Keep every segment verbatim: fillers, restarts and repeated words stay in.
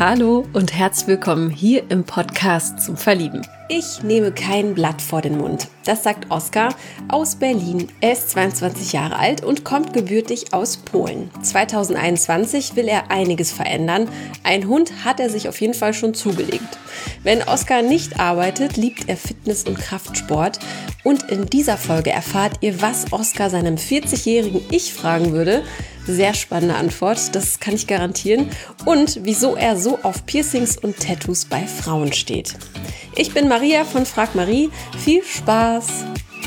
Hallo und herzlich willkommen hier im Podcast zum Verlieben. Ich nehme kein Blatt vor den Mund. Das sagt Oskar aus Berlin. Er ist zweiundzwanzig Jahre alt und kommt gebürtig aus Polen. zwanzig einundzwanzig will er einiges verändern. Ein Hund hat er sich auf jeden Fall schon zugelegt. Wenn Oskar nicht arbeitet, liebt er Fitness und Kraftsport. Und in dieser Folge erfahrt ihr, was Oskar seinem vierzigjährigen Ich fragen würde. Sehr spannende Antwort, das kann ich garantieren. Und wieso er so auf Piercings und Tattoos bei Frauen steht. Ich bin Maria von Frag Marie. Viel Spaß!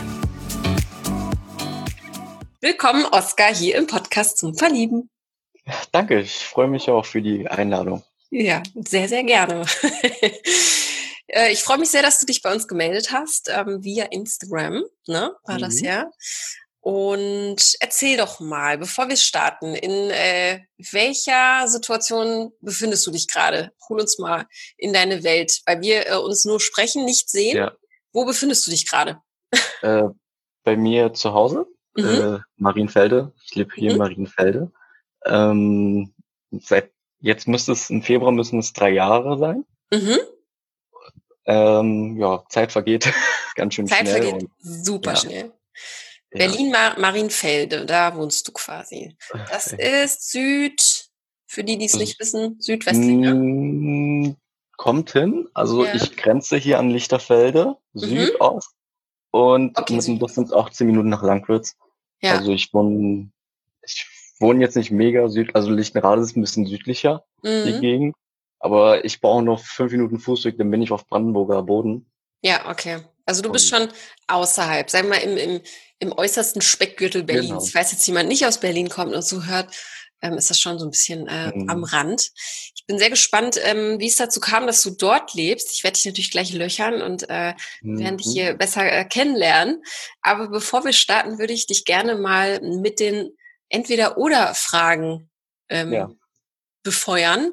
Willkommen, Oskar, hier im Podcast zum Verlieben. Danke, ich freue mich auch für die Einladung. Ja, sehr, sehr gerne. Ich freue mich sehr, dass du dich bei uns gemeldet hast, ähm, via Instagram, ne, war mhm. das ja. Und erzähl doch mal, bevor wir starten, in äh, welcher Situation befindest du dich gerade? Hol uns mal in deine Welt, weil wir äh, uns nur sprechen, nicht sehen. Ja. Wo befindest du dich gerade? Äh, bei mir zu Hause, mhm. äh, Marienfelde. Ich lebe hier mhm. in Marienfelde. Ähm, seit jetzt müsste es im Februar müssen es drei Jahre sein. Mhm. Ähm, ja, Zeit vergeht ganz schön Zeit schnell. Zeit vergeht und, super ja. schnell. Berlin-Marienfelde, da wohnst du quasi. Das ist Süd, für die, die es nicht wissen, südwestlich, ne? Kommt hin, also ja. Ich grenze hier an Lichterfelde, mhm. Südost, und okay, mit dem Bus sind es achtzehn Minuten nach Langwitz. Ja. Also ich wohne, ich wohne jetzt nicht mega süd, also Lichtenrade ist ein bisschen südlicher, mhm. die Gegend, aber ich brauche noch fünf Minuten Fußweg, dann bin ich auf Brandenburger Boden. Ja, okay. Also du bist schon außerhalb, sagen wir mal im, im, im äußersten Speckgürtel Berlins. Genau. Falls jetzt jemand nicht aus Berlin kommt und so hört, ähm, ist das schon so ein bisschen äh, mhm. am Rand. Ich bin sehr gespannt, ähm, wie es dazu kam, dass du dort lebst. Ich werde dich natürlich gleich löchern und äh, mhm. werden dich hier besser äh, kennenlernen. Aber bevor wir starten, würde ich dich gerne mal mit den Entweder-Oder-Fragen ähm, ja. befeuern.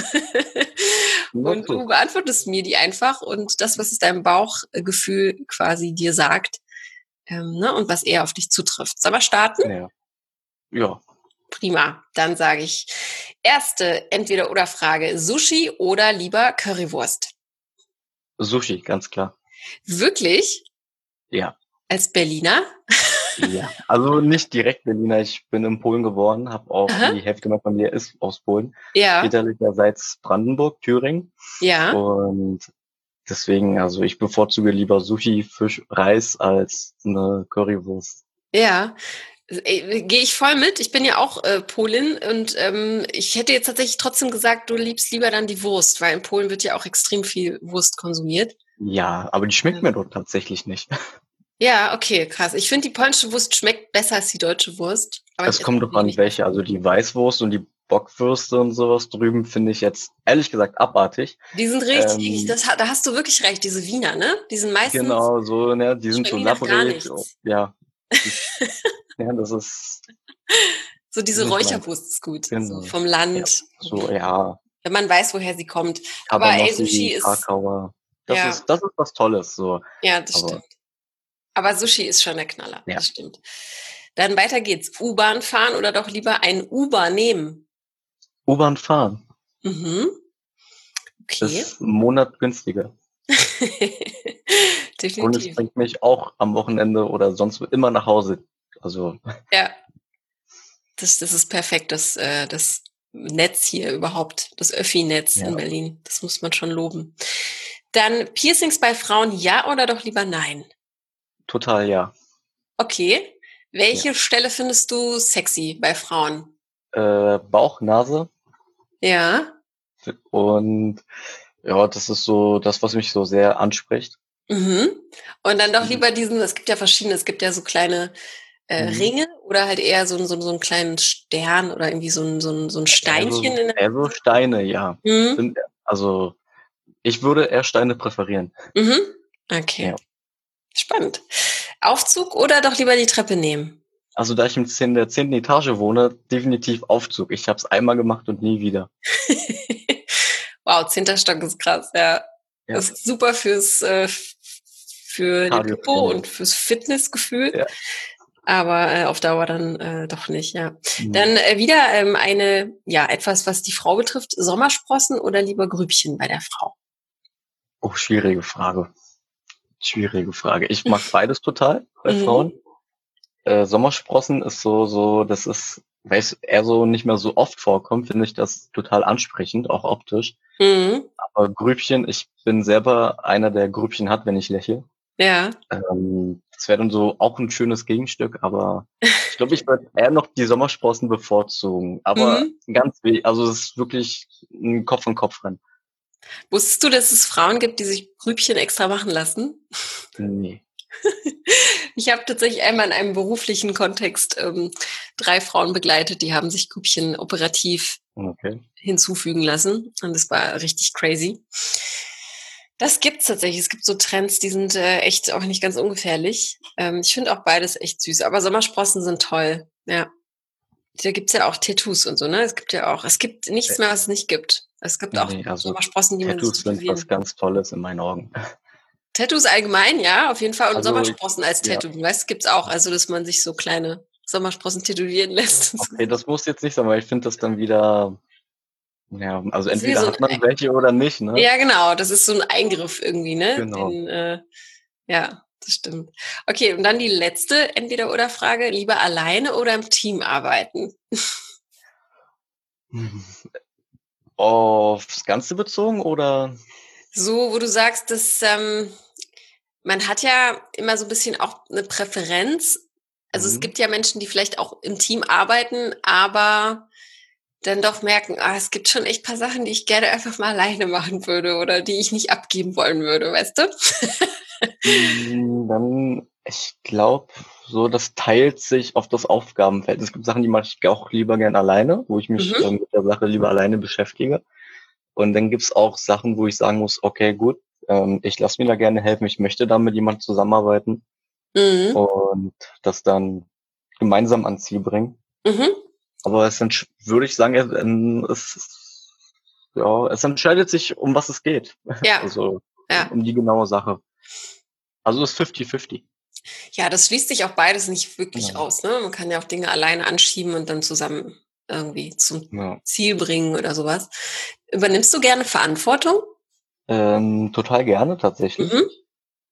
Und du beantwortest mir die einfach und das, was es deinem Bauchgefühl quasi dir sagt, ähm, ne, und was eher auf dich zutrifft. Sollen wir starten? Ja. Ja. Prima. Dann sage ich, erste Entweder-Oder-Frage, Sushi oder lieber Currywurst? Sushi, ganz klar. Wirklich? Ja. Als Berliner? Ja, also nicht direkt Berliner. Ich bin in Polen geboren, habe auch Aha. die Hälfte meiner Familie ist aus Polen. Ja. Väterlicherseits Brandenburg, Thüringen. Ja. Und deswegen, also ich bevorzuge lieber Sushi, Fisch, Reis als eine Currywurst. Ja. Gehe ich voll mit. Ich bin ja auch äh, Polin und ähm, ich hätte jetzt tatsächlich trotzdem gesagt, du liebst lieber dann die Wurst, weil in Polen wird ja auch extrem viel Wurst konsumiert. Ja, aber die schmeckt ja. mir dort tatsächlich nicht. Ja, okay, krass. Ich finde, die polnische Wurst schmeckt besser als die deutsche Wurst. Aber es kommt doch an welche. Also die Weißwurst und die Bockwürste und sowas drüben finde ich jetzt ehrlich gesagt abartig. Die sind richtig, ähm, das, da hast du wirklich recht, diese Wiener, ne? Die sind meistens... Genau, so, ne, die sind so labbrig. Ja. Ja, das ist... So diese Räucherwurst ist gut, genau. So vom Land. Ja, so, ja. Wenn man weiß, woher sie kommt. Aber, Aber ey, Sushi ist... Krakauer. Das, ja. ist, das ist was Tolles. So. Ja, das Aber, stimmt. Aber Sushi ist schon der Knaller, ja. das stimmt. Dann weiter geht's. U-Bahn fahren oder doch lieber ein Uber nehmen? U-Bahn fahren. Mhm. Okay. Ist einen Monat günstiger. Definitiv. Und es bringt mich auch am Wochenende oder sonst immer nach Hause. Also. Ja. Das, das ist perfekt, das, äh, das Netz hier überhaupt, das Öffi-Netz ja. in Berlin. Das muss man schon loben. Dann Piercings bei Frauen, ja oder doch lieber nein? Total ja. Okay. Welche ja. Stelle findest du sexy bei Frauen? Äh, Bauch, Nase. Ja. Und ja, das ist so das, was mich so sehr anspricht. Mhm. Und dann doch lieber diesen, es gibt ja verschiedene, es gibt ja so kleine äh, mhm. Ringe oder halt eher so, so, so einen kleinen Stern oder irgendwie so ein, so ein, so ein Steinchen. Also, in der eher so Steine, ja. Mhm. Sind, also ich würde eher Steine präferieren. Mhm. Okay. Ja. Spannend. Aufzug oder doch lieber die Treppe nehmen? Also da ich in der zehnten Etage wohne, definitiv Aufzug. Ich habe es einmal gemacht und nie wieder. Wow, zehnter Stock ist krass, ja. ja. Ist super fürs äh, für den Popo und fürs Fitnessgefühl. Ja. Aber äh, auf Dauer dann äh, doch nicht, ja. Mhm. Dann äh, wieder ähm, eine, ja, etwas, was die Frau betrifft, Sommersprossen oder lieber Grübchen bei der Frau? Oh, schwierige Frage. Schwierige Frage. Ich mag beides total bei Mhm. Frauen. Äh, Sommersprossen ist so, so, das ist, weil es eher so nicht mehr so oft vorkommt, finde ich das total ansprechend, auch optisch. Mhm. Aber Grübchen, ich bin selber einer, der Grübchen hat, wenn ich lächle. Ja. Ähm, das wäre dann so auch ein schönes Gegenstück, aber ich glaube, ich würde eher noch die Sommersprossen bevorzugen. Aber Mhm. ganz weh, also es ist wirklich ein Kopf an Kopf rennen. Wusstest du, dass es Frauen gibt, die sich Grübchen extra machen lassen? Nee. Ich habe tatsächlich einmal in einem beruflichen Kontext ähm, drei Frauen begleitet, die haben sich Grübchen operativ Okay. hinzufügen lassen. Und das war richtig crazy. Das gibt's tatsächlich. Es gibt so Trends, die sind äh, echt auch nicht ganz ungefährlich. Ähm, ich finde auch beides echt süß. Aber Sommersprossen sind toll. Ja. Da gibt's ja auch Tattoos und so, ne? Es gibt ja auch, es gibt nichts mehr, was es nicht gibt. Es gibt auch Nee, also Sommersprossen, die man sich Tattoos sind was ganz Tolles in meinen Augen. Tattoos allgemein, ja, auf jeden Fall. Und Also, Sommersprossen als ja. Tattoo. Weißt, gibt's auch. Also, dass man sich so kleine Sommersprossen tätowieren lässt. Okay, das muss jetzt nicht sein, weil ich finde das dann wieder, ja, also Das ist wie entweder so hat ein, man welche oder nicht, ne? ja, genau. Das ist so ein Eingriff irgendwie, ne? Genau. Den, äh, ja, das stimmt. Okay, und dann die letzte Entweder-oder-Frage. Lieber alleine oder im Team arbeiten? Aufs Ganze bezogen oder? So, wo du sagst, dass ähm, man hat ja immer so ein bisschen auch eine Präferenz. Also es Mhm. gibt ja Menschen, die vielleicht auch im Team arbeiten, aber dann doch merken, ah, es gibt schon echt paar Sachen, die ich gerne einfach mal alleine machen würde oder die ich nicht abgeben wollen würde, weißt du? Hm, Dann, ich glaube, so, das teilt sich auf das Aufgabenfeld. Es gibt Sachen, die mache ich auch lieber gern alleine, wo ich mich Mhm. ähm, mit der Sache lieber alleine beschäftige. Und dann gibt's auch Sachen, wo ich sagen muss, okay, gut, ähm, ich lasse mir da gerne helfen, ich möchte da mit jemandem zusammenarbeiten Mhm. und das dann gemeinsam ans Ziel bringen. Mhm. Aber es entsch- würde ich sagen, es, ähm, es, ja, es entscheidet sich, um was es geht. Ja, Also ja. um die genaue Sache. Also es ist fifty fifty. Ja, das schließt sich auch beides nicht wirklich Ja. aus, ne? Man kann ja auch Dinge alleine anschieben und dann zusammen irgendwie zum Ja. Ziel bringen oder sowas. Übernimmst du gerne Verantwortung? Ähm, total gerne tatsächlich. Mhm.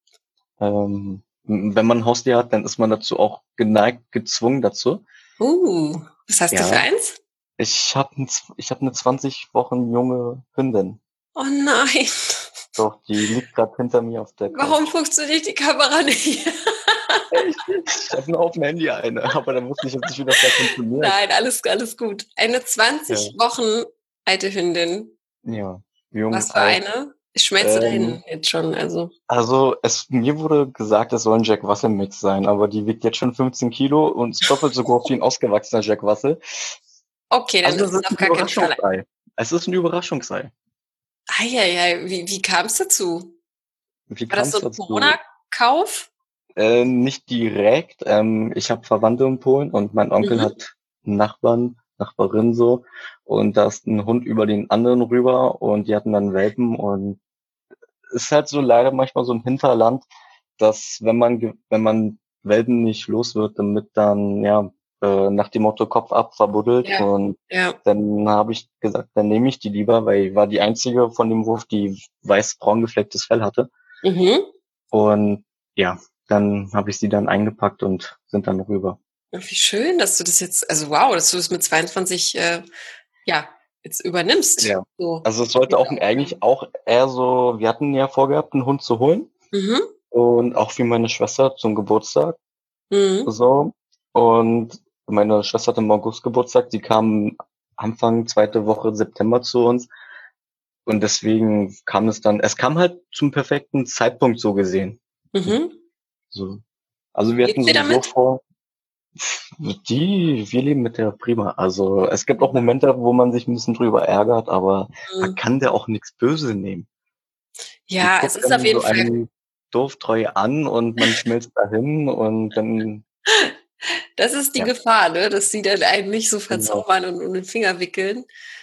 Ähm, m- wenn man ein Haustier hat, dann ist man dazu auch geneigt, gezwungen dazu. Uh, was hast du für Ja, eins? ich habe ich hab eine zwanzig Wochen junge Hündin. Oh nein. Doch, die liegt gerade hinter mir auf der Warum Couch. funktioniert die Kamera nicht? Echt? Ich habe nur auf dem Handy eine, aber da wusste ich jetzt nicht, wie das da funktioniert. Nein, alles, alles gut. Eine Ja, zwanzig Wochen alte Hündin. ja, jung, Was für alt. eine? Ich schmelze Ähm, dahin jetzt schon, also. also es mir wurde gesagt, es soll ein Jack Russell Mix sein, aber die wiegt jetzt schon fünfzehn Kilo und ist doppelt so groß wie ein ausgewachsener Jack Russell. Okay, dann Also ist es es ist auf ein gar keinen Fall. Überraschungsei. Es ist ein Überraschungsei. Eieiei, wie, wie kam es dazu? Wie War kam das so es ein dazu? Corona-Kauf? Äh, nicht direkt. Ähm, ich habe Verwandte in Polen und mein Onkel Mhm. hat einen Nachbarn, Nachbarin so. Und da ist ein Hund über den anderen rüber und die hatten dann Welpen. Und es ist halt so leider manchmal so ein Hinterland, dass wenn man ge- wenn man Welpen nicht los wird, damit dann ja äh, nach dem Motto Kopf ab verbuddelt. Ja, Und ja. dann habe ich gesagt, dann nehme ich die lieber, weil ich war die einzige von dem Wurf, die weiß-braun geflecktes Fell hatte. Mhm. Und ja, dann habe ich sie dann eingepackt und sind dann rüber. Ach, wie schön, dass du das jetzt, also wow, dass du das mit zweiundzwanzig, äh, ja, jetzt übernimmst. Ja. So. Also es sollte auch eigentlich auch eher so, wir hatten ja vorgehabt, einen Hund zu holen Mhm. und auch für meine Schwester zum Geburtstag Mhm. so. Und meine Schwester hatte im August Geburtstag, die kam Anfang zweite Woche September zu uns und deswegen kam es dann, es kam halt zum perfekten Zeitpunkt so gesehen. Mhm. So. Also wir hatten Geht's dir sowieso damit? vor, Die, wir leben mit der prima. Also es gibt auch Momente, wo man sich ein bisschen drüber ärgert, aber man Mhm. kann der auch nichts böse nehmen. Die Ja, es guckt ist auf dann jeden so Fall, einen doof treu an und man schmilzt dahin und dann, das ist die ja, Gefahr, ne, dass sie dann einen nicht so genau. verzaubern und um den Finger wickeln.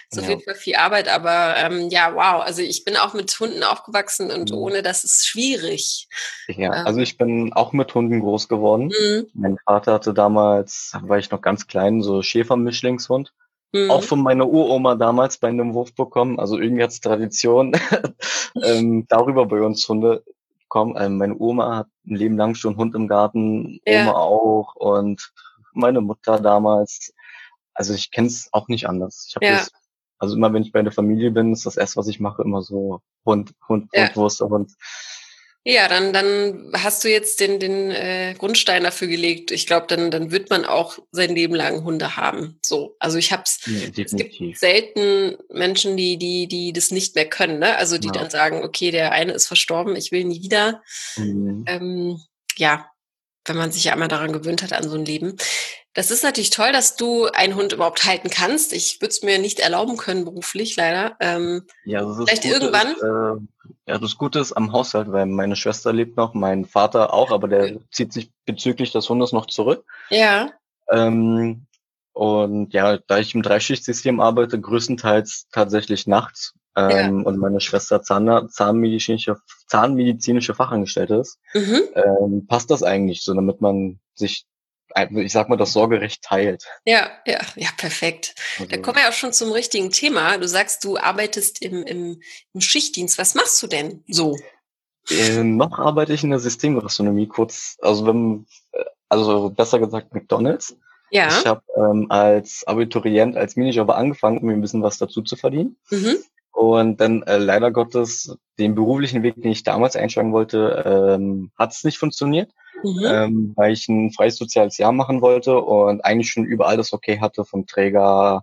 ist auf Ja. jeden Fall viel Arbeit, aber ähm, ja, wow. Also ich bin auch mit Hunden aufgewachsen und Mhm. ohne das ist schwierig. Ja, Ähm, also ich bin auch mit Hunden groß geworden. mhm, Mein Vater hatte damals, da war ich noch ganz klein, so Schäfer-Mischlingshund. Auch mhm. von meiner Uroma damals bei einem Wurf bekommen. Also irgendwie hat's Tradition, ähm, darüber bei uns Hunde bekommen. Ähm, meine Oma hat ein Leben lang schon Hund im Garten, Oma Ja, auch und meine Mutter damals. Also ich kenne es auch nicht anders. Ich habe ja, das, also immer wenn ich bei der Familie bin, ist das erste, was ich mache, immer so Hund, Hund, ja. Hund, Wurst, Hund. Ja, dann, dann hast du jetzt den, den äh, Grundstein dafür gelegt. Ich glaube, dann, dann wird man auch sein Leben lang Hunde haben. So, also ich hab's. Ja, Es gibt definitiv. selten Menschen, die, die, die das nicht mehr können. Ne? Also die Ja. dann sagen, okay, der eine ist verstorben, ich will nie wieder. Mhm. Ähm, ja, wenn man sich ja einmal daran gewöhnt hat an so ein Leben. Das ist natürlich toll, dass du einen Hund überhaupt halten kannst. Ich würde es mir nicht erlauben können beruflich, leider. Ähm, Ja, also das vielleicht Gute ist, irgendwann. äh, ja, das Gute ist am Haushalt, weil meine Schwester lebt noch, mein Vater auch, aber der zieht sich bezüglich des Hundes noch zurück. Ja, Ähm, und ja, da ich im Dreischichtsystem arbeite, größtenteils tatsächlich nachts, ja. ähm, und meine Schwester Zahn, zahnmedizinische, zahnmedizinische Fachangestellte ist, Mhm. ähm, passt das eigentlich so, damit man sich, ich sag mal, das Sorgerecht teilt. Ja, ja, ja, perfekt. Da Also kommen wir auch schon zum richtigen Thema. Du sagst, du arbeitest im, im, im Schichtdienst. Was machst du denn so? äh, noch arbeite ich in der Systemgastronomie kurz, also wenn, äh, also besser gesagt McDonald's. Ich Ja. habe ähm, als Abiturient, als Minijobber angefangen, um mir ein bisschen was dazu zu verdienen. Mhm. Und dann äh, leider Gottes den beruflichen Weg, den ich damals einschlagen wollte, ähm, hat es nicht funktioniert, Mhm. ähm, weil ich ein freies soziales Jahr machen wollte und eigentlich schon überall das Okay hatte vom Träger,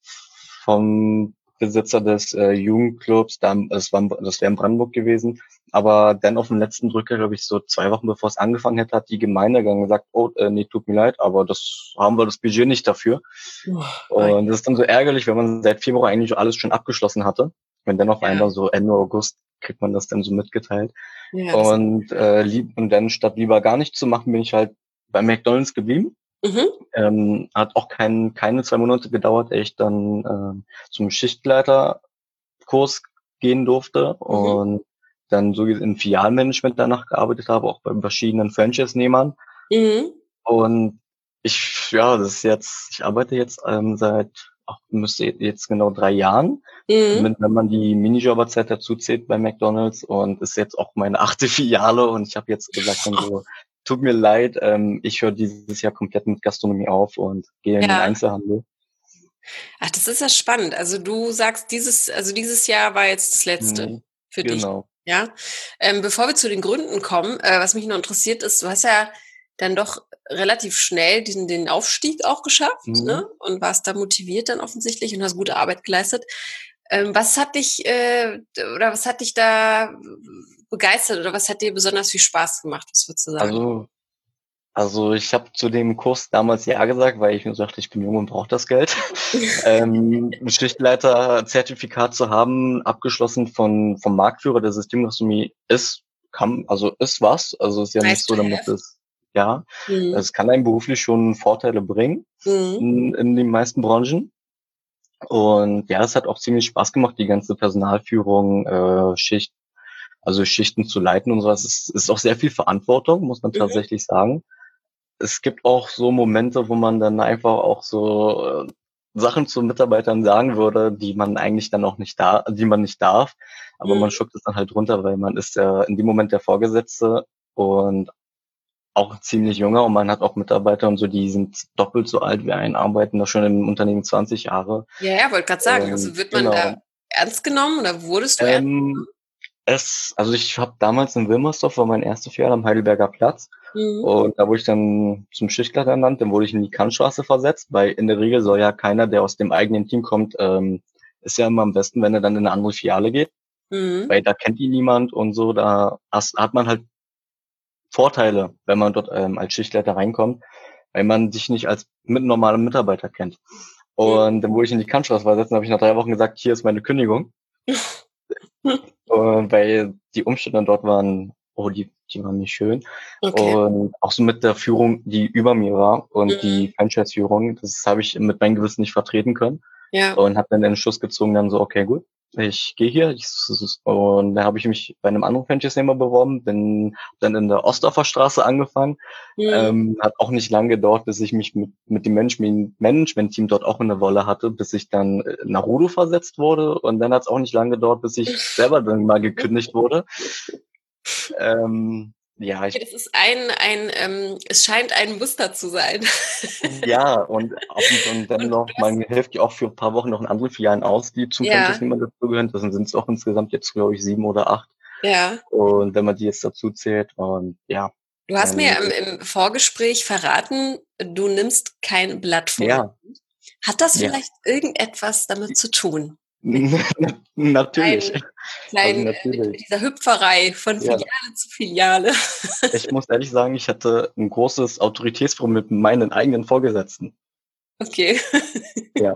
vom Besitzer des äh, Jugendclubs, da, das, war, das wäre in Brandenburg gewesen. Aber dann auf den letzten Drücker, glaube ich, so zwei Wochen bevor es angefangen hätte, hat die Gemeinde dann gesagt, oh, äh, nee, tut mir leid, aber das haben wir das Budget nicht dafür. Boah, Und das ist dann so ärgerlich, wenn man seit Februar eigentlich alles schon abgeschlossen hatte. Wenn dann auf ja, einmal so Ende August kriegt man das dann so mitgeteilt. ja, das. Und, äh, lieb, und dann statt lieber gar nichts zu machen, bin ich halt bei McDonald's geblieben. Mhm. Ähm, hat auch kein, keine zwei Monate gedauert, ehe ich dann ähm, zum Schichtleiterkurs gehen durfte Mhm. und dann so im Filialmanagement danach gearbeitet habe, auch bei verschiedenen Franchise-Nehmern. Mhm. Und ich, ja, das ist jetzt, ich arbeite jetzt ähm, seit, ach, müsste jetzt genau drei Jahren, Mhm. mit, wenn man die Minijobberzeit dazu zählt bei McDonald's und ist jetzt auch meine achte Filiale und ich habe jetzt gesagt dann so, tut mir leid, ähm, ich höre dieses Jahr komplett mit Gastronomie auf und gehe in den Ja. Einzelhandel. Ach, das ist ja spannend. Also du sagst, dieses, also dieses Jahr war jetzt das letzte Mhm. für dich. Genau. Ja. Ähm, bevor wir zu den Gründen kommen, äh, was mich noch interessiert ist, du hast ja dann doch relativ schnell diesen, den Aufstieg auch geschafft, Mhm. ne? Und warst da motiviert dann offensichtlich und hast gute Arbeit geleistet. Ähm, was hat dich, äh, oder was hat dich da begeistert oder was hat dir besonders viel Spaß gemacht? Was würdest du sagen? Also Also ich habe zu dem Kurs damals ja gesagt, weil ich mir sagte, ich bin jung und brauche das Geld. ähm, ein Schichtleiter-Zertifikat zu haben, abgeschlossen von vom Marktführer der Systemgastronomie, ist kann also ist was. Also ist ja nicht Nice so, to damit have. es ja, Mhm. es kann einem beruflich schon Vorteile bringen Mhm. in, in den meisten Branchen. Und ja, es hat auch ziemlich Spaß gemacht, die ganze Personalführung, äh, Schicht, also Schichten zu leiten und sowas. Es ist auch sehr viel Verantwortung, muss man Mhm. tatsächlich sagen. Es gibt auch so Momente, wo man dann einfach auch so äh, Sachen zu Mitarbeitern sagen würde, die man eigentlich dann auch nicht da, die man nicht darf, aber man Mhm. schluckt es dann halt runter, weil man ist ja in dem Moment der Vorgesetzte und auch ziemlich junger und man hat auch Mitarbeiter und so, die sind doppelt so alt wie ein, arbeiten da schon im Unternehmen zwanzig Jahre. Ja, ja, wollte gerade sagen, Und also wird man da genau. ernst genommen oder wurdest du ernst Ähm, es, also ich habe damals in Wilmersdorf, war mein erster Filiale am Heidelberger Platz. genommen? Und da wurde ich dann zum Schichtleiter ernannt, dann wurde ich in die Kantstraße versetzt, weil in der Regel soll ja keiner, der aus dem eigenen Team kommt, ähm, ist ja immer am besten, wenn er dann in eine andere Filiale geht, Mhm. Mhm. weil da kennt ihn niemand und so, da has- hat man halt Vorteile, wenn man dort ähm, als Schichtleiter reinkommt, weil man sich nicht als mit normalem Mitarbeiter kennt. Mhm. Und dann wurde ich in die Kantstraße versetzt und habe ich nach drei Wochen gesagt, hier ist meine Kündigung. Und weil die Umstände dort waren, oh, die, die waren nicht schön. Okay. Und auch so mit der Führung, die über mir war und Mhm. die Franchise-Führung, das habe ich mit meinem Gewissen nicht vertreten können. Ja. Und habe dann den Schluss gezogen, dann so, okay, gut, ich gehe hier. Ich, und da habe ich mich bei einem anderen Franchise-Nehmer beworben, bin dann in der Ostdorfer Straße angefangen. Mhm. Ähm, hat auch nicht lange gedauert, bis ich mich mit, mit dem Management- Management-Team dort auch in der Wolle hatte, bis ich dann nach Rudo versetzt wurde. Und dann hat es auch nicht lange gedauert, bis ich selber dann mal gekündigt wurde. Ähm, ja, ich, es ist ein, ein ähm, es scheint ein Muster zu sein. ja, und ab und, und dann Und noch, du hast- man hilft ja auch für ein paar Wochen noch in anderen Filialen aus, die zum Ja. Franchise-Nehmer dazugehören. Das sind es auch insgesamt jetzt, glaube ich, sieben oder acht. Ja. Und wenn man die jetzt dazu zählt, und ja. Du hast mir dann- im, im Vorgespräch verraten, du nimmst kein Blatt vor. Ja, Hat das Ja. vielleicht irgendetwas damit zu tun? natürlich. Kleinen, kleinen, Also äh, mit natürlich. dieser Hüpferei von Ja. Filiale zu Filiale. Ich muss ehrlich sagen, ich hatte ein großes Autoritätsproblem mit meinen eigenen Vorgesetzten. Okay. Ja.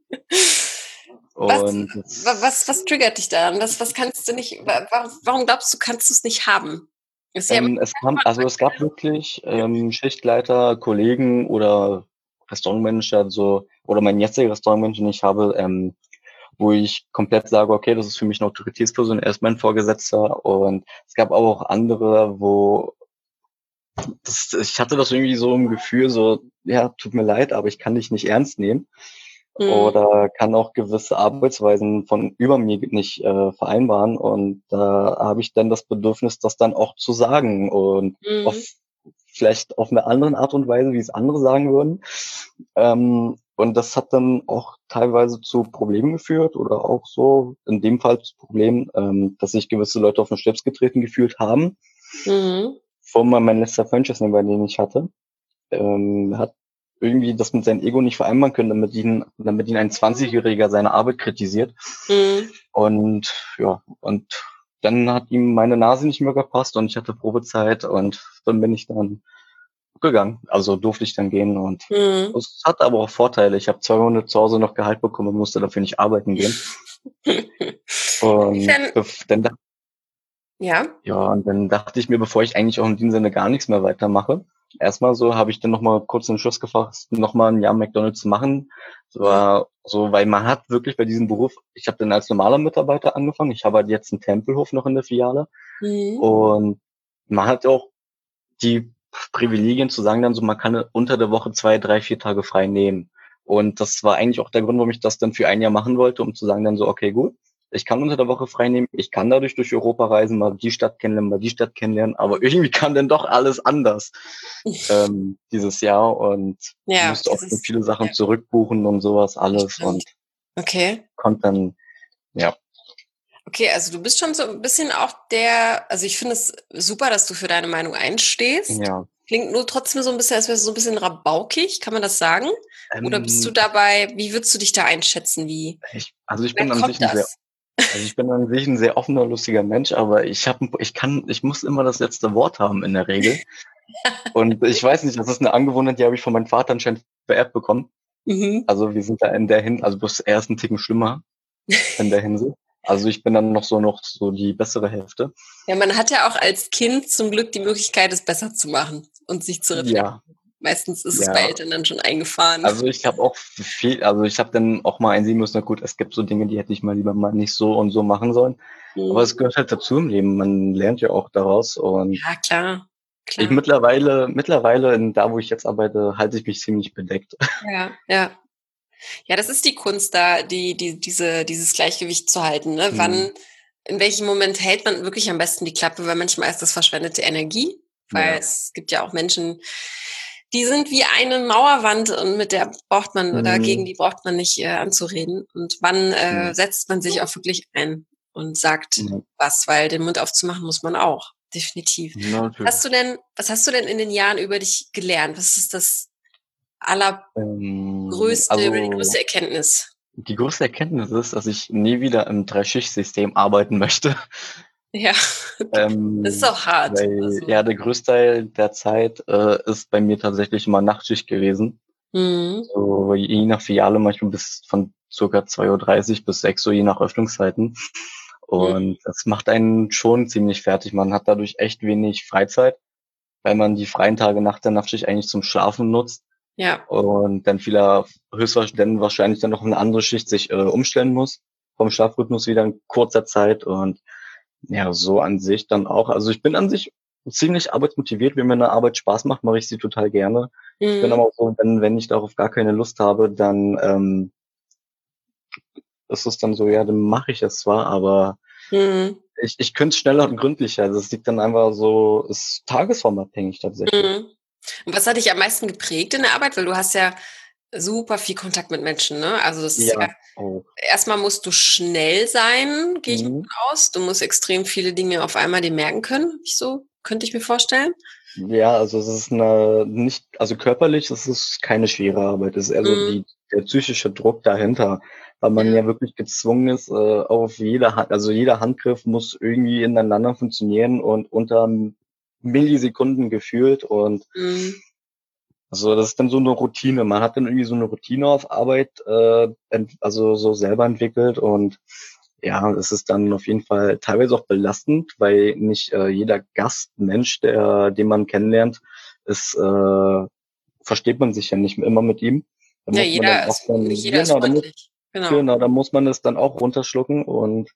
Was, Und wa- was, was triggert dich daran? Was, was kannst du nicht, wa- wa- warum glaubst du, kannst du es nicht haben? Ist ja ähm, es kam, also es gab wirklich ähm, Schichtleiter, Kollegen oder Restaurantmanager, so, oder mein jetziger Restaurantmanager, den ich habe, ähm, wo ich komplett sage, okay, das ist für mich eine Autoritätsperson, er ist mein Vorgesetzter. Und es gab aber auch andere, wo das, ich hatte das irgendwie so im Gefühl, so, ja, tut mir leid, aber ich kann dich nicht ernst nehmen. Mhm. Oder kann auch gewisse Arbeitsweisen von über mir nicht äh, vereinbaren. Und da habe ich dann das Bedürfnis, das dann auch zu sagen. Und Mhm. auf, vielleicht auf eine andere Art und Weise, wie es andere sagen würden. Ähm, und das hat dann auch teilweise zu Problemen geführt oder auch so, in dem Fall das Problem, ähm, dass sich gewisse Leute auf den Schlips getreten gefühlt haben. Mhm. Vor allem mein letzter Franchise-Nehmer, den ich hatte, ähm, hat irgendwie das mit seinem Ego nicht vereinbaren können, damit ihn, damit ihn ein zwanzigjähriger seine Arbeit kritisiert. Mhm. Und ja, und dann hat ihm meine Nase nicht mehr gepasst und ich hatte Probezeit und dann bin ich dann gegangen. Also durfte ich dann gehen und Mhm. es hat aber auch Vorteile. Ich habe zwei Monate zu Hause noch Gehalt bekommen und musste dafür nicht arbeiten gehen. Und Inwiefern- bef- dann, dach- Ja. ja, und dann dachte ich mir, bevor ich eigentlich auch in dem Sinne gar nichts mehr weitermache, erstmal so habe ich dann nochmal kurz den Schluss gefasst, nochmal ein Jahr McDonald's zu machen. Das war so, weil man hat wirklich bei diesem Beruf, ich habe dann als normaler Mitarbeiter angefangen, ich habe halt jetzt einen Tempelhof noch in der Filiale Mhm. und man hat auch die Privilegien zu sagen dann so, man kann unter der Woche zwei, drei, vier Tage frei nehmen. Und das war eigentlich auch der Grund, warum ich das dann für ein Jahr machen wollte, um zu sagen dann so, okay, gut, ich kann unter der Woche frei nehmen, ich kann dadurch durch Europa reisen, mal die Stadt kennenlernen, mal die Stadt kennenlernen, aber irgendwie kam dann doch alles anders ähm, dieses Jahr und Ja, musste auch dieses- viele Sachen ja. zurückbuchen und sowas alles Stimmt. und Okay. konnte dann, ja, Okay, also du bist schon so ein bisschen auch der, also ich finde es super, dass du für deine Meinung einstehst. ja. Klingt nur trotzdem so ein bisschen, als wärst du so ein bisschen rabaukig, kann man das sagen? Oder bist du Ähm, dabei, wie würdest du dich da einschätzen? Wie, ich, also ich wer bin an kommt sich ein sehr das? Also ich bin an sich ein sehr offener, lustiger Mensch, aber ich habe, ich kann, ich muss immer das letzte Wort haben in der Regel. Und ich weiß nicht, das ist eine Angewohnheit, die habe ich von meinem Vater anscheinend vererbt bekommen. Mhm. Also wir sind da in der Hinsicht, also bloß er ist ein Ticken schlimmer in der Hinsicht. Also ich bin dann noch so noch so die bessere Hälfte. Ja, man hat ja auch als Kind zum Glück die Möglichkeit, es besser zu machen und sich zu reflektieren. Ja, Meistens ist es Ja. bei Eltern dann schon eingefahren. also ich habe auch viel, also ich habe dann auch mal einsehen müssen, na gut, es gibt so Dinge, die hätte ich mal lieber mal nicht so und so machen sollen. Mhm. Aber es gehört halt dazu im Leben. Man lernt ja auch daraus und Ja, klar. klar. ich mittlerweile, mittlerweile in da, wo ich jetzt arbeite, halte ich mich ziemlich bedeckt. Ja, ja. Ja, das ist die Kunst da, die, die, diese, dieses Gleichgewicht zu halten. Ne? Mhm. Wann, in welchem Moment hält man wirklich am besten die Klappe, weil manchmal ist das verschwendete Energie, weil Ja. es gibt ja auch Menschen, die sind wie eine Mauerwand und mit der braucht man Mhm. oder gegen die braucht man nicht äh, anzureden. Und wann äh, Mhm. setzt man sich auch wirklich ein und sagt Mhm. was, weil den Mund aufzumachen muss man auch, definitiv. Ja, natürlich. Hast du denn, was hast du denn in den Jahren über dich gelernt? Was ist das allergrößte, Ähm, oder die also größte Erkenntnis? die größte Erkenntnis ist, dass ich nie wieder im Drei-Schicht-System arbeiten möchte. Ja, Ähm, das ist auch hart. Weil, Also. ja, der größte Teil der Zeit äh, ist bei mir tatsächlich immer Nachtschicht gewesen. Mhm. So je nach Filiale manchmal bis von circa zwei Uhr dreißig bis sechs Uhr, je nach Öffnungszeiten. Und das macht einen schon ziemlich fertig. Man hat dadurch echt wenig Freizeit, weil man die freien Tage nach der Nachtschicht eigentlich zum Schlafen nutzt. Ja. Und dann viele höchstwahrscheinlich dann wahrscheinlich dann noch eine andere Schicht sich äh, umstellen muss, vom Schlafrhythmus wieder in kurzer Zeit. Und ja, so an sich dann auch. Also ich bin an sich ziemlich arbeitsmotiviert. Wenn mir eine Arbeit Spaß macht, mache ich sie total gerne. Mhm. Ich bin aber auch so, wenn, wenn ich darauf gar keine Lust habe, dann ähm, ist es dann so, ja, dann mache ich es zwar, aber mhm. ich, ich könnte es schneller und gründlicher. Das liegt dann einfach so, ist tagesformabhängig tatsächlich. Mhm. Und was hat dich am meisten geprägt in der Arbeit? Weil du hast ja super viel Kontakt mit Menschen, ne? Also das ist ja, ja oh. erstmal musst du schnell sein, gehe ich mhm. davon aus. Du musst extrem viele Dinge auf einmal dir merken können. So könnte ich mir vorstellen. Ja, also es ist eine nicht, also körperlich ist es keine schwere Arbeit. Es ist eher so mhm. die, der psychische Druck dahinter, weil man ja, ja wirklich gezwungen ist, äh, auf jeder Hand, also jeder Handgriff muss irgendwie ineinander funktionieren und unter Millisekunden gefühlt und mhm. also das ist dann so eine Routine. Man hat dann irgendwie so eine Routine auf Arbeit, äh, ent- also so selber entwickelt und ja, es ist dann auf jeden Fall teilweise auch belastend, weil nicht äh, jeder Gastmensch, der, den man kennenlernt, ist, äh, versteht man sich ja nicht immer mit ihm. Da ja, muss jeder man dann ist, auch dann, nicht jeder genau, ist freundlich. Da muss, genau. genau, da muss man es dann auch runterschlucken und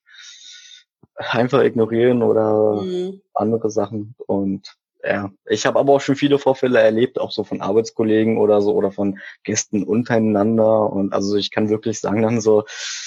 einfach ignorieren oder mhm. andere Sachen. Und ja, ich habe aber auch schon viele Vorfälle erlebt, auch so von Arbeitskollegen oder so oder von Gästen untereinander. Und also ich kann wirklich sagen dann so,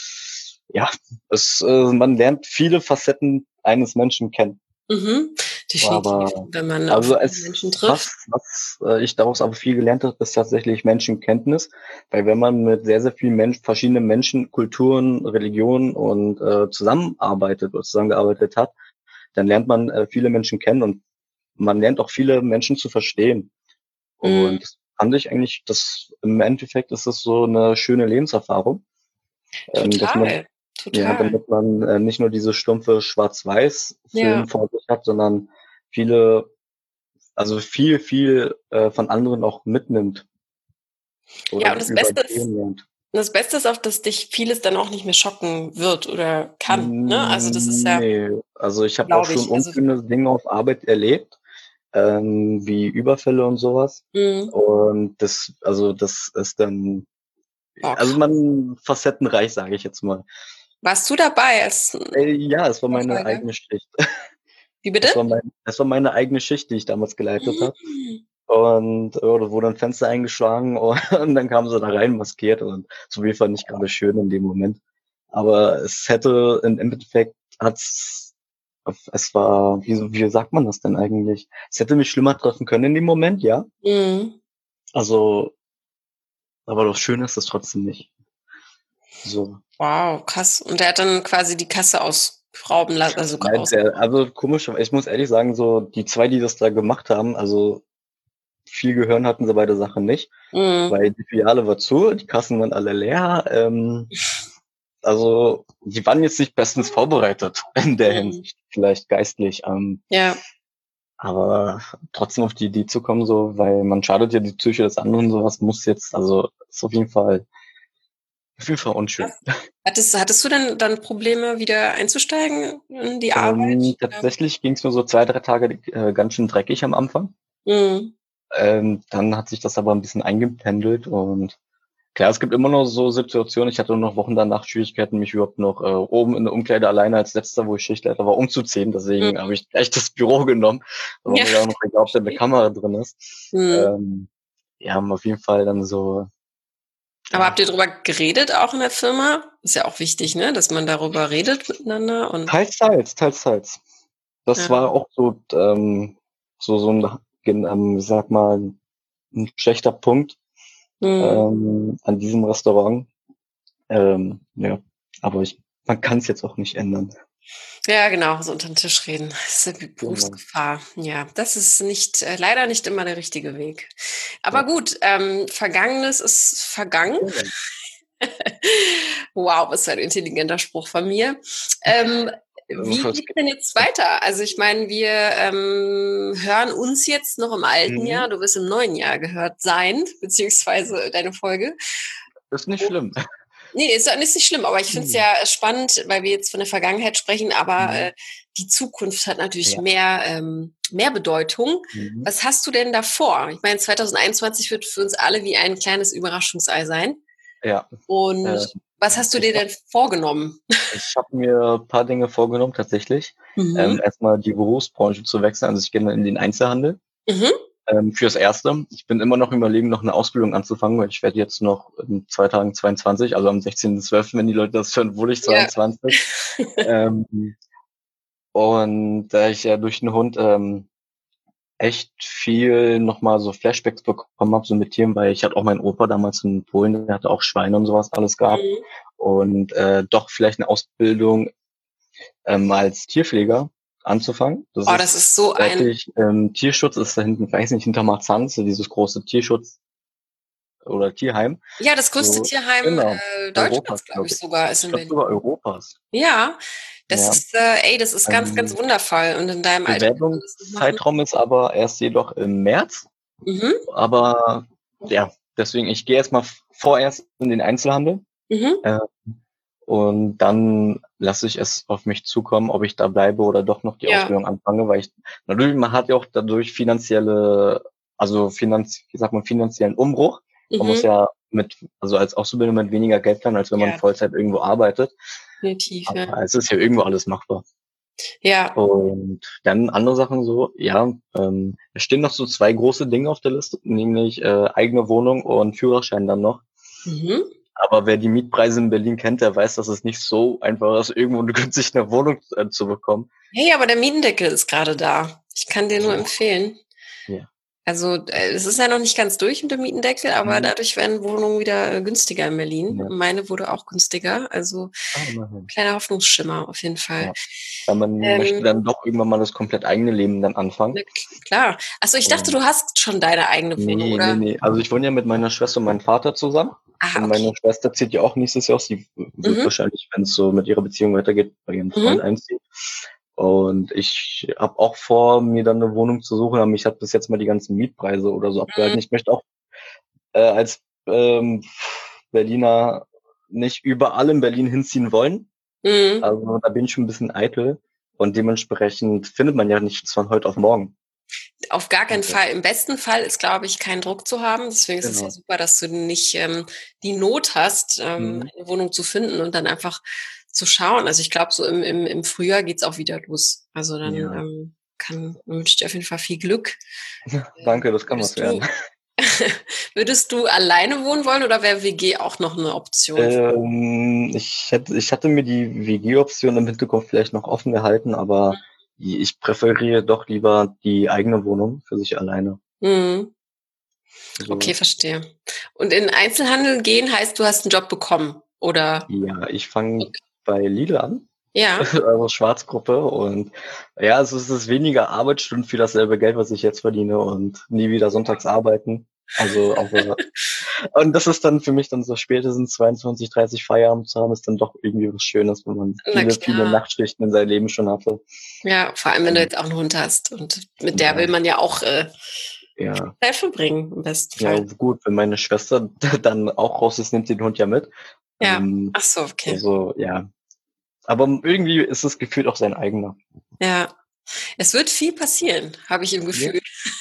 ja, es, äh, man lernt viele Facetten eines Menschen kennen. Mhm, definitiv, aber, wenn man also auf es, Menschen trifft. Was, was äh, ich daraus aber viel gelernt habe, ist tatsächlich Menschenkenntnis, weil wenn man mit sehr, sehr vielen Menschen, verschiedenen Menschen, Kulturen, Religionen und äh, zusammenarbeitet oder zusammengearbeitet hat, dann lernt man äh, viele Menschen kennen und man lernt auch viele Menschen zu verstehen. Und mhm. das fand ich eigentlich, das im Endeffekt ist das so eine schöne Lebenserfahrung. Total. Ähm, dass man, Total. Ja, damit man äh, nicht nur diese stumpfe Schwarz-Weiß-Film ja. vor sich hat, sondern viele, also viel, viel äh, von anderen auch mitnimmt. Oder ja, und das Beste ist, das Beste ist auch, dass dich vieles dann auch nicht mehr schocken wird oder kann. Ne? Also das ist ja. Nee, also ich habe auch schon unschöne also, Dinge auf Arbeit erlebt, ähm, wie Überfälle und sowas. Mhm. Und das, also das ist dann, oh, also man facettenreich, sage ich jetzt mal. Warst du dabei? Als äh, ja, es war meine Folge? eigene Schicht. Wie bitte? Das war, mein, das war meine eigene Schicht, die ich damals geleitet mhm. habe. Und oder wurde ein Fenster eingeschlagen und dann kamen sie da rein maskiert und so wie fand ich gerade schön in dem Moment. Aber es hätte im Endeffekt hat's es war, wie, wie sagt man das denn eigentlich? Es hätte mich schlimmer treffen können in dem Moment, ja. Mhm. Also, aber doch schön ist es trotzdem nicht. So. Wow, krass. Und der hat dann quasi die Kasse ausrauben lassen, also ja, aus der, also komisch, ich muss ehrlich sagen, so die zwei, die das da gemacht haben, also viel Gehirn hatten sie bei der Sache nicht, mhm. weil die Filiale war zu, die Kassen waren alle leer. Ähm, also die waren jetzt nicht bestens vorbereitet in der mhm. Hinsicht, vielleicht geistlich. Ähm, ja. Aber trotzdem auf die Idee zu kommen, so, weil man schadet ja die Psyche des anderen, sowas muss jetzt, also ist auf jeden Fall, auf jeden Fall unschön. Hattest, hattest du denn dann Probleme, wieder einzusteigen in die Arbeit? Ähm, tatsächlich ging es nur so zwei, drei Tage äh, ganz schön dreckig am Anfang. Mhm. Ähm, dann hat sich das aber ein bisschen eingependelt und klar, es gibt immer noch so Situationen, ich hatte noch Wochen danach Schwierigkeiten, mich überhaupt noch äh, oben in der Umkleide alleine als letzter, wo ich Schichtleiter war, umzuziehen, deswegen mhm. habe ich gleich das Büro genommen, weil ja. mir auch noch geglaubt, dass eine Kamera drin ist. Mhm. Ähm, ja, auf jeden Fall dann so. Aber ja. Habt ihr darüber geredet auch in der Firma? Ist ja auch wichtig, ne, dass man darüber redet miteinander und. Teils, teils, teils, teils. Das ja. war auch so, ähm, so, so ein, ähm, ich sag mal, ein schlechter Punkt mhm. ähm, an diesem Restaurant. Ähm, ja, aber ich, man kann es jetzt auch nicht ändern. Ja, genau, so unter den Tisch reden. Das ist eine Berufsgefahr. Genau. Ja, das ist nicht, äh, leider nicht immer der richtige Weg. Aber ja. gut, ähm, Vergangenes ist vergangen. Ja. Wow, was für ein intelligenter Spruch von mir. Ähm, Wie geht's denn jetzt weiter? Also ich meine, wir ähm, hören uns jetzt noch im alten mhm. Jahr, du wirst im neuen Jahr gehört sein, beziehungsweise deine Folge. Das ist nicht schlimm. Nee, ist, ist nicht schlimm, aber ich finde es Hm. ja spannend, weil wir jetzt von der Vergangenheit sprechen, aber Mhm. äh, die Zukunft hat natürlich Ja. mehr, ähm, mehr Bedeutung. Mhm. Was hast du denn davor? Ich meine, zwanzig einundzwanzig wird für uns alle wie ein kleines Überraschungsei sein. Ja. Und Äh, was hast du ich dir denn vorgenommen? ich habe mir ein paar Dinge vorgenommen, tatsächlich. Mhm. Ähm, erstmal die Berufsbranche zu wechseln. Also ich gehe in den Einzelhandel. Mhm. Ähm, fürs Erste. Ich bin immer noch im Überlegen, noch eine Ausbildung anzufangen, weil ich werde jetzt noch in zwei Tagen zweiundzwanzig, also am sechzehnten zwölften, wenn die Leute das hören, wurde ich Ja. zweiundzwanzig. ähm, und da ich ja durch den Hund ähm, echt viel nochmal so Flashbacks bekommen habe, so mit Tieren, weil ich hatte auch meinen Opa damals in Polen, der hatte auch Schweine und sowas alles gehabt. Mhm. Und äh, doch vielleicht eine Ausbildung ähm, als Tierpfleger anzufangen. Das Oh, ist, das ist so seit ein, ich ähm, Tierschutz ist da hinten, ich weiß nicht, hinter Marzahn, so dieses große Tierschutz oder Tierheim. ja, das größte So, Tierheim genau. äh, Deutschlands, Europas, glaube glaube ich ich. sogar, ist Ich in glaube Berlin. sogar Europas. Ja, das Ja. ist, äh, ey, das ist ganz, ganz Ähm, wundervoll. Und in deinem Alter kann man das noch machen. Bewerbungszeitraum ist aber erst jedoch im März. Mhm. Aber ja, deswegen, ich gehe erstmal vorerst in den Einzelhandel. Mhm. Äh, und dann lasse ich es auf mich zukommen, ob ich da bleibe oder doch noch die Ja. Ausbildung anfange, weil ich, natürlich, man hat ja auch dadurch finanzielle, also finanz, wie sagt man, finanziellen Umbruch. Man Mhm. muss ja mit, also als Auszubildender mit weniger Geld planen, als wenn man Ja. Vollzeit irgendwo arbeitet. Definitiv, Aber ja. es ist ja irgendwo alles machbar. Ja. Und dann andere Sachen so, ja, ähm, es stehen noch so zwei große Dinge auf der Liste, nämlich äh, eigene Wohnung und Führerschein dann noch. Mhm. Aber wer die Mietpreise in Berlin kennt, der weiß, dass es nicht so einfach ist, irgendwo eine günstige Wohnung äh, zu bekommen. Hey, aber der Mietendeckel ist gerade da. Ich kann dir nur empfehlen. Ja. Also äh, es ist ja noch nicht ganz durch mit dem Mietendeckel, aber Mhm. dadurch werden Wohnungen wieder äh, günstiger in Berlin. Ja. Meine wurde auch günstiger. Also Ah, immerhin. kleiner Hoffnungsschimmer auf jeden Fall. Ja. Weil man Ähm, möchte dann doch irgendwann mal das komplett eigene Leben dann anfangen. na klar. Achso, ich dachte, Und du hast schon deine eigene Wohnung, nee, nee, oder? nee. Also ich wohne ja mit meiner Schwester und meinem Vater zusammen. Ah, Und meine okay. Schwester zieht ja auch nächstes Jahr aus. Sie wird Mhm. wahrscheinlich, wenn es so mit ihrer Beziehung weitergeht, bei ihrem Freund Mhm. einziehen. Und ich habe auch vor, mir dann eine Wohnung zu suchen, aber mich hat bis jetzt mal die ganzen Mietpreise oder so abgehalten. Mhm. Ich möchte auch äh, als ähm, Berliner nicht überall in Berlin hinziehen wollen. Mhm. Also da bin ich schon ein bisschen eitel. Und dementsprechend findet man ja nichts von heute auf morgen. Auf gar keinen Also, Fall. Im besten Fall ist, glaube ich, kein Druck zu haben. Deswegen ist es ja genau. super, dass du nicht ähm, die Not hast, ähm, Mhm. eine Wohnung zu finden und dann einfach zu schauen. Also ich glaube, so im, im, im Frühjahr geht's auch wieder los. Also dann Ja. ähm, kann, dann wünsche ich dir auf jeden Fall viel Glück. Danke, das kann was Würdest du, werden. würdest du alleine wohnen wollen oder wäre W G auch noch eine Option? Ähm, ich hätte, ich hatte mir die W G-Option im Hinterkopf vielleicht noch offen gehalten, aber ich präferiere doch lieber die eigene Wohnung für sich alleine. Mhm. Also, Okay, verstehe. Und in Einzelhandel gehen heißt, du hast einen Job bekommen, oder? ja, ich fange Okay. bei Lidl an, Ja. also Schwarzgruppe, und ja, also es ist weniger Arbeitsstunden für dasselbe Geld, was ich jetzt verdiene, und nie wieder sonntags arbeiten. Also auch, und das ist dann für mich dann so spätestens zweiundzwanzig, dreißig Feierabend zu haben, ist dann doch irgendwie was Schönes, wenn man Na viele, viele klar. Nachtschichten in seinem Leben schon hatte. Ja, vor allem, wenn du Ähm, jetzt auch einen Hund hast. Und mit der ja, will man ja auch äh, ja, Zeit verbringen, im besten ja, Fall. gut, wenn meine Schwester dann auch raus ist, nimmt sie den Hund ja mit. Ja. Ähm, Ach so, okay. also, ja. Aber irgendwie ist es gefühlt auch sein eigener. Ja. Es wird viel passieren, habe ich im Ja. Gefühl.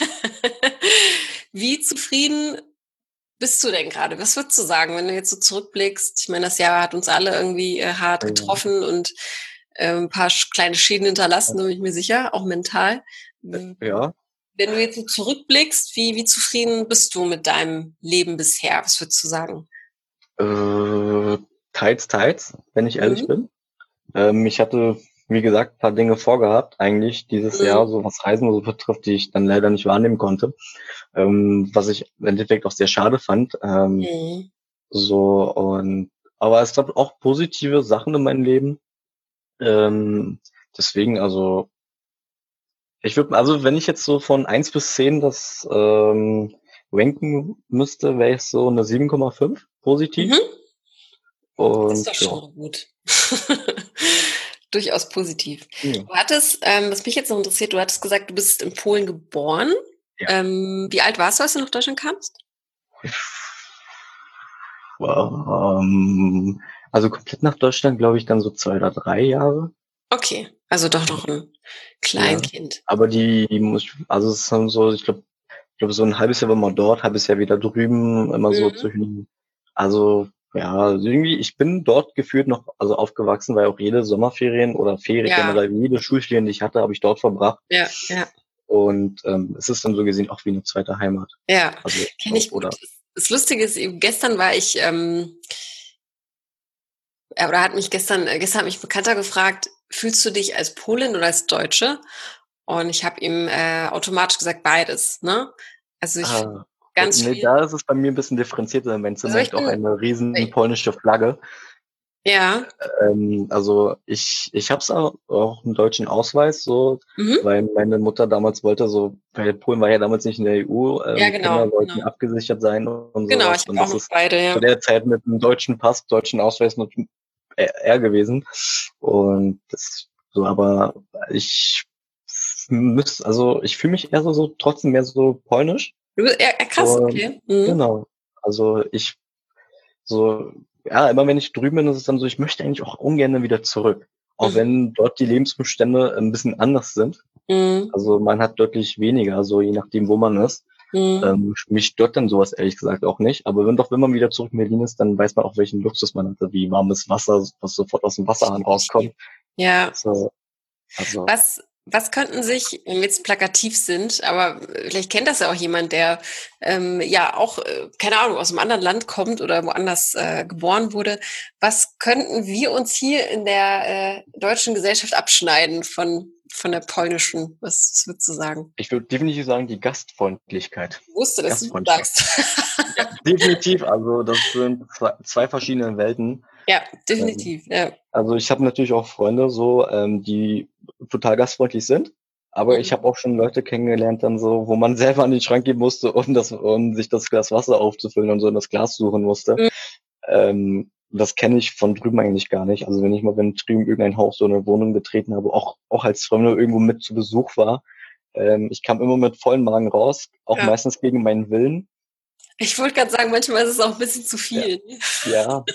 Wie zufrieden bist du denn gerade? Was würdest du sagen, wenn du jetzt so zurückblickst? Ich meine, das Jahr hat uns alle irgendwie äh, hart Ja. getroffen und äh, ein paar sch- kleine Schäden hinterlassen, da bin ich mir sicher, auch mental. Ja. Wenn du jetzt so zurückblickst, wie, wie zufrieden bist du mit deinem Leben bisher? Was würdest du sagen? Äh, teils, teils, wenn ich ehrlich Mhm. bin. Ähm, ich hatte, wie gesagt, ein paar Dinge vorgehabt, eigentlich dieses Mhm. Jahr, so was Reisen so betrifft, die ich dann leider nicht wahrnehmen konnte. Ähm, was ich im Endeffekt auch sehr schade fand. Ähm, Mhm. so, und, aber es gab auch positive Sachen in meinem Leben. Ähm, deswegen, also, ich würde, also wenn ich jetzt so von eins bis zehn das ähm, ranken müsste, wäre ich so eine sieben Komma fünf positiv. Mhm. Das ist doch Und schon ja. mal gut. Durchaus positiv. Ja. Du hattest, ähm, was mich jetzt noch interessiert, du hattest gesagt, du bist in Polen geboren. Ja. Ähm, wie alt warst du, als du nach Deutschland kamst? Ähm, also komplett nach Deutschland, glaube ich, dann so zwei oder drei Jahre. Okay, also doch noch ein Kleinkind. Ja, aber die, die muss, also es ist dann so, ich glaube, ich glaube, so ein halbes Jahr war man dort, halbes Jahr wieder drüben, immer so Mhm. zwischen, also ja, also irgendwie, ich bin dort gefühlt noch, also aufgewachsen, weil auch jede Sommerferien oder Ferien, Ja, generell jede Schulferien, die ich hatte, habe ich dort verbracht. ja, ja, Und ähm, es ist dann so gesehen auch wie eine zweite Heimat. ja. Also, Kenne ich gut. oder, Das, das Lustige ist, eben gestern war ich, ähm, äh, oder hat mich gestern, äh, gestern hat mich ein Bekannter gefragt, fühlst du dich als Polin oder als Deutsche? Und ich habe ihm äh, automatisch gesagt, beides, ne? Also ich finde ah, ganz nee, schwierig. da ist es bei mir ein bisschen differenzierter. Mein Also Zimmer ich hängt auch bin, eine riesen polnische Flagge. ja, Ähm, also ich, ich habe auch, auch einen deutschen Ausweis, so, mhm. weil meine Mutter damals wollte so, weil Polen war ja damals nicht in der E U, Ja, ähm, Kinder genau, sollten genau. abgesichert sein und Genau, sowas. ich Und habe auch das noch ist beide, zu ja. der Zeit mit einem deutschen Pass, deutschen Ausweis noch eher gewesen. Und das so, aber ich müsste, also ich fühle mich eher so, so trotzdem mehr so polnisch. Du bist, ja, ja, krass, Und okay. Mhm. genau. Also ich so, ja, immer wenn ich drüben bin, ist es dann so, ich möchte eigentlich auch ungern wieder zurück. Auch Mhm. wenn dort die Lebensumstände ein bisschen anders sind. Mhm. Also man hat deutlich weniger, so je nachdem, wo man ist. Mhm. Ähm, mich stört dann sowas ehrlich gesagt auch nicht. Aber wenn doch, wenn man wieder zurück in Berlin ist, dann weiß man auch, welchen Luxus man hatte, wie warmes Wasser, was sofort aus dem Wasserhahn rauskommt. Ja. So, also, Was, was könnten sich, wenn wir jetzt plakativ sind, aber vielleicht kennt das ja auch jemand, der ähm, ja auch, äh, keine Ahnung, aus einem anderen Land kommt oder woanders äh, geboren wurde. Was könnten wir uns hier in der äh, deutschen Gesellschaft abschneiden von, von der polnischen? Was, was würdest du sagen? ich würde definitiv sagen, die Gastfreundlichkeit. Ich wusste, dass du das Gastfreundschaft. sagst. Ja, definitiv. Also das sind zwei, zwei verschiedene Welten. Ja, Ähm, definitiv. Ja. Also ich habe natürlich auch Freunde so, ähm, die total gastfreundlich sind. Aber ich habe Mhm. auch schon Leute kennengelernt, dann so, wo man selber an den Schrank gehen musste, um das, um sich das Glas Wasser aufzufüllen und so in das Glas suchen musste. Mhm. Ähm, das kenne ich von drüben eigentlich gar nicht. Also wenn ich mal, wenn drüben irgendein Haus so eine Wohnung betreten habe, auch, auch als Fremder irgendwo mit zu Besuch war, ähm, ich kam immer mit vollem Magen raus, auch Ja. meistens gegen meinen Willen. Ich wollte gerade sagen, manchmal ist es auch ein bisschen zu Ja, viel. ja.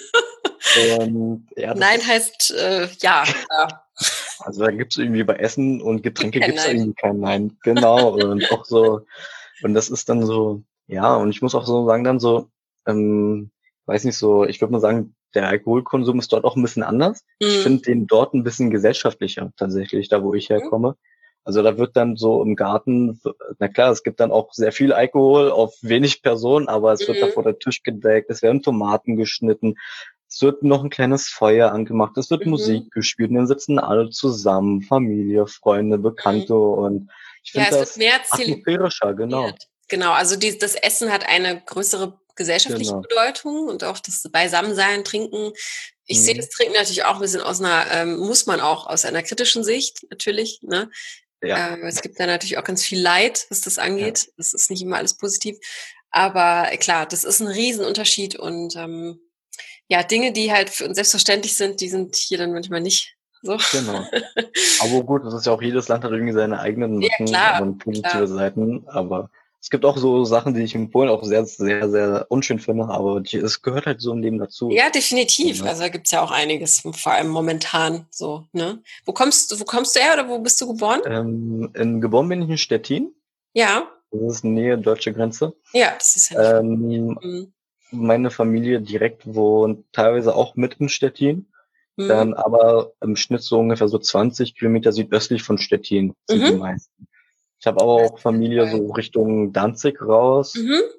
Und ja, Nein das, heißt äh, ja. Ja. also da gibt's irgendwie bei Essen und Gibt Getränke kein gibt's da Nein. irgendwie kein Nein. Genau. Und auch so, und das ist dann so, ja, und ich muss auch so sagen, dann so, ähm, weiß nicht so, ich würde mal sagen, der Alkoholkonsum ist dort auch ein bisschen anders. Ich Mhm. finde den dort ein bisschen gesellschaftlicher, tatsächlich, da wo ich herkomme. Also da wird dann so im Garten, na klar, es gibt dann auch sehr viel Alkohol auf wenig Personen, aber es wird da Mhm. vor der Tisch gedeckt, es werden Tomaten geschnitten, es wird noch ein kleines Feuer angemacht, es wird Mhm. Musik gespielt und dann sitzen alle zusammen, Familie, Freunde, Mhm. Bekannte und ich Ja, finde es wird das mehr atmosphärischer, genau, zelebriert. Genau, also die, das Essen hat eine größere gesellschaftliche genau. Bedeutung und auch das Beisammensein, Trinken. Ich sehe Mhm. das Trinken natürlich auch ein bisschen aus einer, ähm, muss man auch aus einer kritischen Sicht natürlich, ne? Ja, Äh, es gibt da natürlich auch ganz viel Leid, was das ja, angeht. Das ist nicht immer alles positiv. Aber äh, klar, das ist ein Riesenunterschied und ähm, ja, Dinge, die halt für uns selbstverständlich sind, die sind hier dann manchmal nicht so. genau. Aber gut, das ist ja auch jedes Land hat irgendwie seine eigenen Ja, Macken klar, und positive klar. Seiten, aber es gibt auch so Sachen, die ich in Polen auch sehr, sehr, sehr unschön finde, aber die, es gehört halt so im Leben dazu. Ja, definitiv. Ja. Also da gibt's ja auch einiges, vor allem momentan so, ne? Wo kommst du, wo kommst du her oder wo bist du geboren? Ähm, in, geboren bin ich in Stettin, Ja, das ist Nähe deutsche Grenze. ja, das ist ja nicht weit. Ähm, Mhm. meine Familie direkt wohnt teilweise auch mit in Stettin, Mhm. dann aber im Schnitt so ungefähr so zwanzig Kilometer südöstlich von Stettin sind die Mhm. meisten. Ich habe aber Das auch ist ja Familie toll. so Richtung Danzig raus Mhm.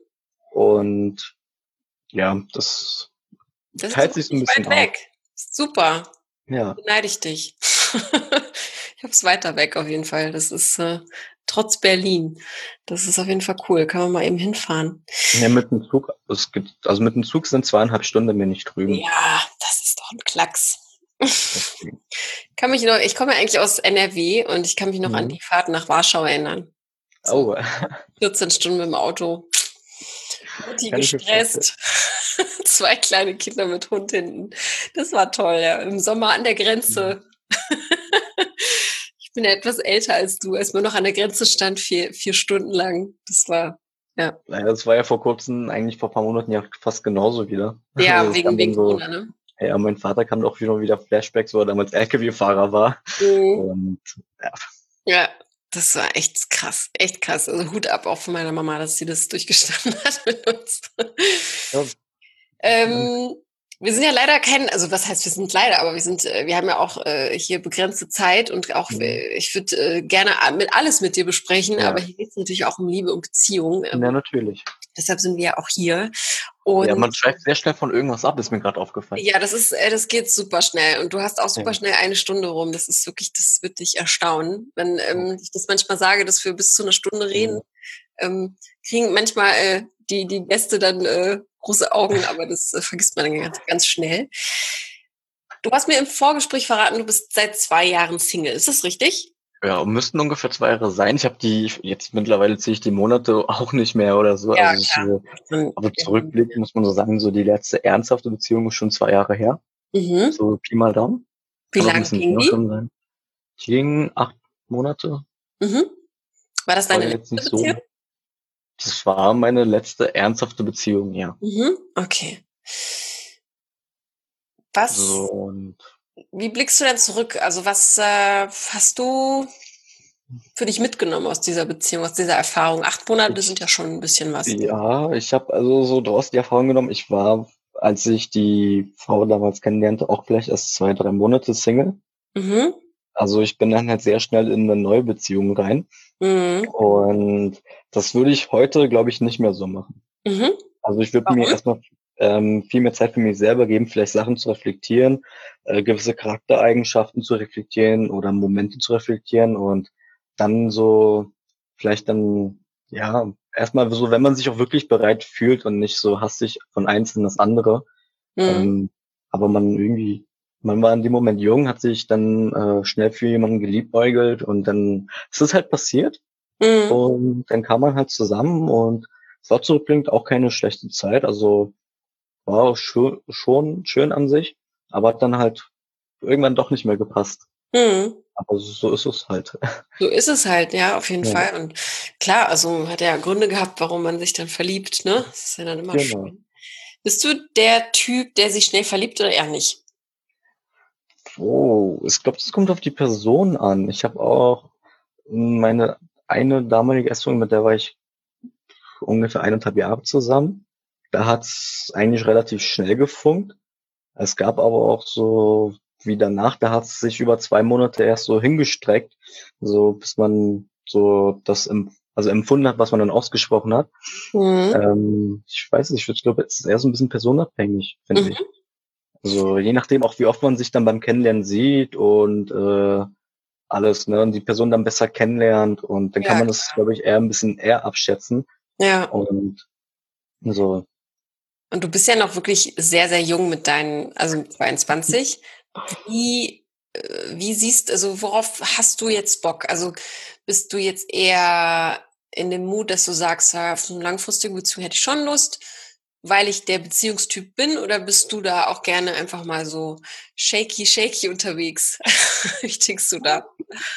und ja, das Das ist teilt auch sich so ein nicht bisschen weit auf. weg. Super. Ja, Beneide ich dich. Ich habe es weiter weg auf jeden Fall. Das ist äh, trotz Berlin. Das ist auf jeden Fall cool. Kann man mal eben hinfahren. ja, mit dem Zug, es gibt, also mit dem Zug sind zweieinhalb Stunden bin ich drüben. Ja, das ist doch ein Klacks. Deswegen. Kann mich noch, ich komme ja eigentlich aus N R W und ich kann mich noch an Mhm. die Fahrt nach Warschau erinnern. So Oh, vierzehn Stunden mit dem Auto. Mutti kann ich mir vorstellen. gestresst. Zwei kleine Kinder mit Hund hinten. Das war toll, ja. Im Sommer an der Mhm. Grenze. Ich bin ja etwas älter als du, als man noch an der Grenze stand, vier, vier Stunden lang. Das war, Ja. Naja, das war ja vor kurzem, eigentlich vor ein paar Monaten ja fast genauso wieder. Ja, Also es wegen, kam dann wegen so, Corona, ne? ja, mein Vater kam auch wieder wieder Flashbacks, wo er damals L K W-Fahrer war. Mhm. Und ja. Ja, das war echt krass, echt krass. Also Hut ab auch von meiner Mama, dass sie das durchgestanden hat mit uns. Ja, Ähm, wir sind ja leider kein, also was heißt, wir sind leider, aber wir sind, äh, wir haben ja auch äh, hier begrenzte Zeit und auch, mhm. äh, ich würde äh, gerne mit alles mit dir besprechen, aber Ja. hier geht es natürlich auch um Liebe und Beziehung. Ähm, Ja, natürlich. deshalb sind wir ja auch hier. Ja, Und man schweift sehr schnell von irgendwas ab, ist mir gerade aufgefallen. ja, das ist, äh, das geht super schnell und du hast auch super Ja. schnell eine Stunde rum. Das ist wirklich, das wird dich erstaunen, wenn ähm, Okay. ich das manchmal sage, dass wir bis zu einer Stunde reden. Ja. Ähm, kriegen manchmal äh, die die Gäste dann äh, große Augen, aber das äh, vergisst man dann ganz ganz schnell. Du hast mir im Vorgespräch verraten, du bist seit zwei Jahren Single. Ist das richtig? Ja, müssten ungefähr zwei Jahre sein. Ich habe die, jetzt mittlerweile ziehe ich die Monate auch nicht mehr oder so. Ja, Also klar. so, Dann, aber zurückblickend muss man so sagen, so die letzte ernsthafte Beziehung ist schon zwei Jahre her. mhm. So Pi mal Daumen. Wie Kann auch ein lang bisschen ging länger die? schon sein. Die ging acht Monate. Mhm. War das War deine jetzt letzte nicht Beziehung? so. Das war meine letzte ernsthafte Beziehung, ja. Mhm. Okay. Was, So, und wie blickst du denn zurück? Also was äh, hast du für dich mitgenommen aus dieser Beziehung, aus dieser Erfahrung? Acht Monate ich, sind ja schon ein bisschen was. ja, ich habe also so daraus die Erfahrung genommen, ich war, als ich die Frau damals kennenlernte, auch vielleicht erst zwei, drei Monate Single. Mhm. Also ich bin dann halt sehr schnell in eine neue Beziehung rein. Mhm. Und das würde ich heute, glaube ich, nicht mehr so machen. Mhm. Also ich würde mir Warum? erstmal ähm, viel mehr Zeit für mich selber geben, vielleicht Sachen zu reflektieren, äh, gewisse Charaktereigenschaften zu reflektieren oder Momente zu reflektieren und dann so vielleicht dann, ja, erstmal so, wenn man sich auch wirklich bereit fühlt und nicht so hastig von eins in das andere. Mhm. Ähm, aber man irgendwie, man war in dem Moment jung, hat sich dann äh, schnell für jemanden geliebäugelt und dann ist es halt passiert. Mhm. Und dann kam man halt zusammen und es war zurückblickend auch keine schlechte Zeit. Also war auch schon, schon schön an sich, aber hat dann halt irgendwann doch nicht mehr gepasst. Mhm. Aber so ist es halt. So ist es halt, ja, auf jeden Ja, Fall. Und klar, also hat ja Gründe gehabt, warum man sich dann verliebt, ne? Das ist ja dann immer genau. schön. Bist du der Typ, der sich schnell verliebt oder eher nicht? Oh, ich glaube, das kommt auf die Person an. Ich habe auch meine eine damalige Ex-Freundin, mit der war ich ungefähr eineinhalb Jahre zusammen. Da hat's eigentlich relativ schnell gefunkt. Es gab aber auch so wie danach, da hat es sich über zwei Monate erst so hingestreckt, so bis man so das em also empfunden hat, was man dann ausgesprochen hat. Mhm. Ähm, ich weiß nicht, ich glaube, es ist eher so ein bisschen personenabhängig, finde ich. Mhm. Also je nachdem auch, wie oft man sich dann beim Kennenlernen sieht und äh, alles, ne, und die Person dann besser kennenlernt und dann kann Ja, man das, glaube ich, eher ein bisschen eher abschätzen ja. und so. Und du bist ja noch wirklich sehr, sehr jung mit deinen, also zweiundzwanzig. Wie, äh, wie siehst, also worauf hast du jetzt Bock? Also bist du jetzt eher in dem Mut, dass du sagst, ja, auf eine langfristige Beziehung hätte ich schon Lust, weil ich der Beziehungstyp bin, oder bist du da auch gerne einfach mal so shaky, shaky unterwegs? Wie tickst du da?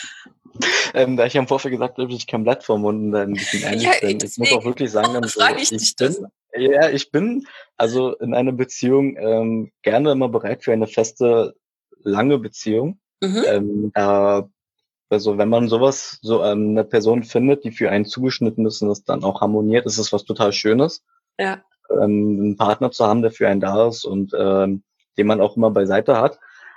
Ähm, da ich ja im Vorfeld gesagt habe, dass ich kein Blatt vorm Mund und da ein bisschen Ja, ehrlich bin, ich muss auch deswegen wirklich sagen dann so, frage ich ich dich das. bin, ja, ich bin also in einer Beziehung ähm, gerne immer bereit für eine feste, lange Beziehung. Mhm. Ähm, da, also wenn man sowas, so ähm, eine Person findet, die für einen zugeschnitten ist und es dann auch harmoniert, ist es was total Schönes, Ja, ähm, einen Partner zu haben, der für einen da ist und ähm, den man auch immer beiseite hat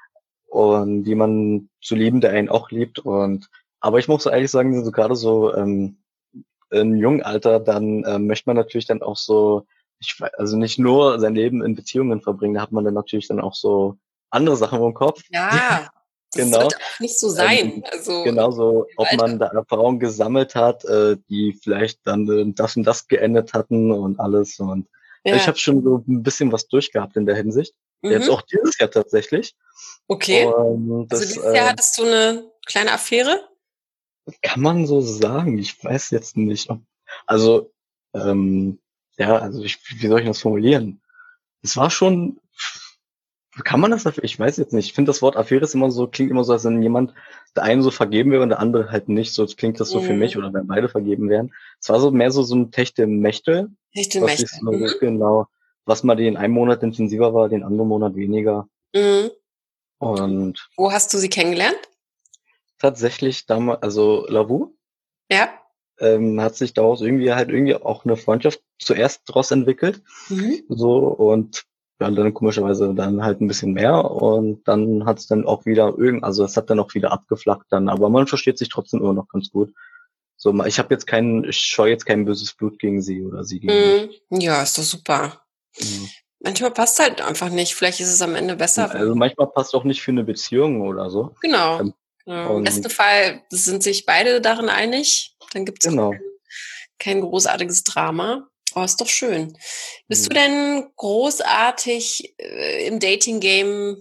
und jemanden zu lieben, der einen auch liebt. Und aber ich muss so ehrlich sagen, so gerade so ähm, im jungen Alter, dann ähm, möchte man natürlich dann auch so, ich weiß, also nicht nur sein Leben in Beziehungen verbringen, da hat man dann natürlich dann auch so andere Sachen im Kopf. ja, das Genau. sollte auch nicht so sein. Ähm, Also genauso, im ob Alter. man da Erfahrungen gesammelt hat, äh, die vielleicht dann äh, das und das geendet hatten und alles. Und also ich Ja. habe schon so ein bisschen was durchgehabt in der Hinsicht. Jetzt Mhm. auch dieses Jahr tatsächlich. Okay. Und Also das dieses Jahr äh, hattest du eine kleine Affäre? kann man so sagen. Ich weiß jetzt nicht, ob, also, ähm, ja, also ich, wie soll ich das formulieren? Es war schon kann man das dafür? Ich weiß jetzt nicht. Ich finde, das Wort Affäre ist immer so, klingt immer so, als wenn jemand der eine so vergeben wäre und der andere halt nicht. So klingt das so für mich, Mhm. oder wenn beide vergeben wären. Es war so mehr so, so ein Techtelmechtel, was ich Techtelmechtel. so, Mhm. genau, was mal den einen Monat intensiver war, den anderen Monat weniger. Mhm. Und Wo hast du sie kennengelernt? tatsächlich damals, also Lavu, Ja. ähm, hat sich daraus irgendwie halt irgendwie auch eine Freundschaft zuerst draus entwickelt. Mhm. So, und ja, dann komischerweise dann halt ein bisschen mehr, und dann hat es dann auch wieder irgend, also es hat dann auch wieder abgeflacht dann, aber man versteht sich trotzdem immer noch ganz gut. So, ma- ich habe jetzt keinen, ich scheue jetzt kein böses Blut gegen sie oder sie gegen mich. Mhm. Ja, ist doch super. Ja. Manchmal passt halt einfach nicht. Vielleicht ist es am Ende besser. Also manchmal passt auch nicht für eine Beziehung oder so. Genau. Ähm, Genau. Im besten Und Fall sind sich beide darin einig. Dann gibt es auch genau. kein, kein großartiges Drama. Aber ist doch schön. Bist du Mhm. denn großartig äh, im Dating-Game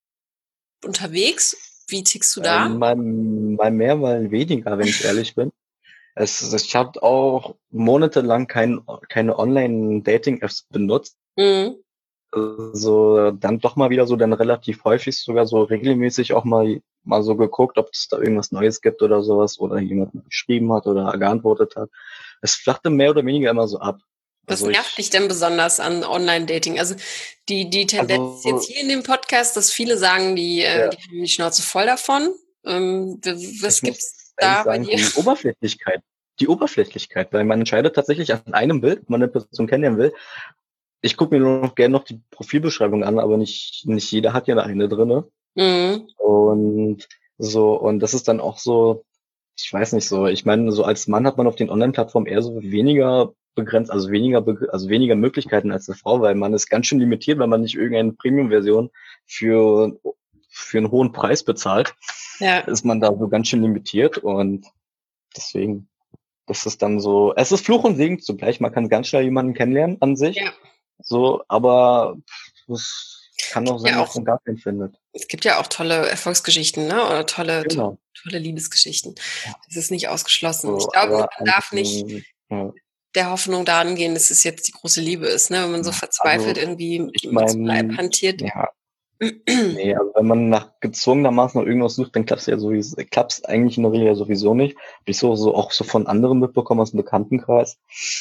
unterwegs? Wie tickst du da? Ähm, mal, mal mehr, mal weniger, wenn ich ehrlich bin. Es, ich habe auch monatelang kein, keine Online-Dating-Apps benutzt. Mhm. Also dann doch mal wieder so, dann relativ häufig sogar so regelmäßig auch mal mal so geguckt, ob es da irgendwas Neues gibt oder sowas, oder jemand geschrieben hat oder geantwortet hat. Es flachte mehr oder weniger immer so ab. Was Also nervt dich ich, denn besonders an Online-Dating? Also die, die Tendenz ist jetzt also hier in dem Podcast, dass viele sagen, die, äh, ja, die haben die Schnauze voll davon. Ähm, w- was ich gibt's muss ehrlich da bei sagen, dir? die Oberflächlichkeit, die Oberflächlichkeit, weil man entscheidet tatsächlich an einem Bild, wenn man eine Person kennenlernen will. Ich gucke mir nur noch gerne noch die Profilbeschreibung an, aber nicht nicht jeder hat ja eine drinne. Mhm. Und so, und das ist dann auch so, ich weiß nicht so, ich meine, so als Mann hat man auf den Online-Plattformen eher so weniger begrenzt, also weniger, be also weniger Möglichkeiten als eine Frau, weil man ist ganz schön limitiert, wenn man nicht irgendeine Premium-Version für, für einen hohen Preis bezahlt, Ja. ist man da so ganz schön limitiert, und deswegen, das ist dann so, es ist Fluch und Segen zugleich, man kann ganz schnell jemanden kennenlernen an sich, Ja. so, aber es kann auch sein, Ja, dass auch, man gar keinen findet. es gibt ja auch tolle Erfolgsgeschichten, ne? Oder tolle, tolle, Genau. tolle Liebesgeschichten. Das ist nicht ausgeschlossen. Ich So, glaube, man aber darf nicht ansonsten, ja. der Hoffnung daran gehen, dass es jetzt die große Liebe ist, ne? Wenn man so verzweifelt Also, irgendwie mit ich jemandem zum Leib meine, hantiert. ja, nee, also wenn man nach gezwungenermaßen noch irgendwas sucht, dann klappt's ja sowieso, klappt's eigentlich in der Regel ja sowieso nicht. Hab ich so, so auch so von anderen mitbekommen aus dem Bekanntenkreis.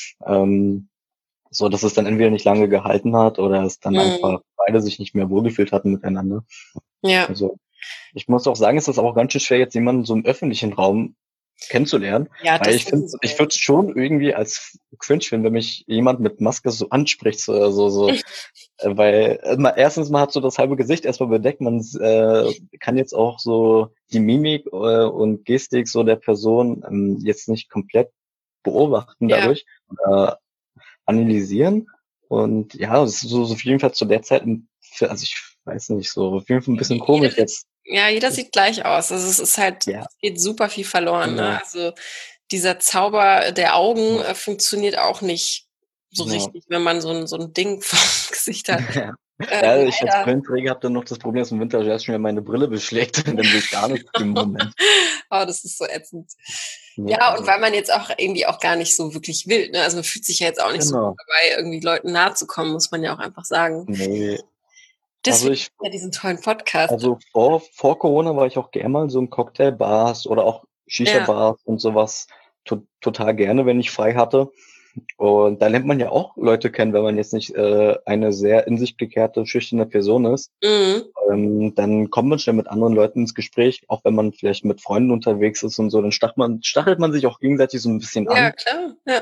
Ähm, so, dass es dann entweder nicht lange gehalten hat oder es dann Mhm. einfach beide sich nicht mehr wohlgefühlt hatten miteinander. Ja. Also, ich muss auch sagen, es ist auch ganz schön schwer, jetzt jemanden so im öffentlichen Raum kennenzulernen, Ja, weil das ich finde, sowieso. ich würde es schon irgendwie als cringe finden, wenn mich jemand mit Maske so anspricht, so, so, so, äh, weil äh, mal, erstens mal hat so das halbe Gesicht erstmal bedeckt, man äh, kann jetzt auch so die Mimik äh, und Gestik so der Person ähm, jetzt nicht komplett beobachten Ja. dadurch oder analysieren, und ja, das ist so, so auf jeden Fall zu der Zeit, also ich weiß nicht, so auf jeden Fall ein bisschen Jeder komisch sieht, jetzt. ja, jeder sieht gleich aus. Also es ist halt, Ja, es geht super viel verloren, ne? genau, Also dieser Zauber der Augen ja, äh, funktioniert auch nicht so genau. richtig, wenn man so ein, so ein Ding vor dem Gesicht hat. Ja. Ja, Ähm, ich als leider. Brillenträger habe dann noch das Problem, dass im Winter erst schon wieder meine Brille beschlägt und dann sehe ich gar nichts im Moment. Oh, das ist so ätzend. Ne, Ja, und also, weil man jetzt auch irgendwie auch gar nicht so wirklich will, ne? Also man fühlt sich ja jetzt auch nicht so gut genau. dabei, irgendwie Leuten nahe zu kommen, muss man ja auch einfach sagen. Ne, also Deswegen ich, ja diesen tollen Podcast. also vor, vor Corona war ich auch gerne mal so in Cocktailbars oder auch Ja, Shisha-Bars und sowas to total gerne, wenn ich frei hatte. Und da lernt man ja auch Leute kennen, wenn man jetzt nicht äh, eine sehr in sich gekehrte, schüchterne Person ist. mhm. Ähm, dann kommt man schnell mit anderen Leuten ins Gespräch, auch wenn man vielleicht mit Freunden unterwegs ist und so, dann stachelt man, stachelt man sich auch gegenseitig so ein bisschen Ja, an. klar. Ja.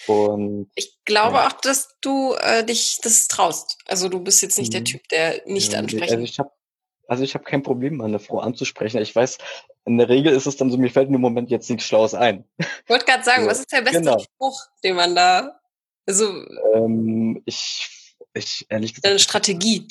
Und Ich glaube ja, auch, dass du äh, dich das traust. Also du bist jetzt nicht der mhm. Typ, der Ja, nicht nee, also ansprechen. ich habe also ich habe kein Problem, mal eine Frau anzusprechen. Ich weiß, in der Regel ist es dann so, mir fällt in dem Moment jetzt nichts Schlaues ein. Ich wollte gerade sagen, was So, ist der beste genau. Spruch, den man da, also Ähm, ich, ich ehrlich gesagt, eine ich Strategie.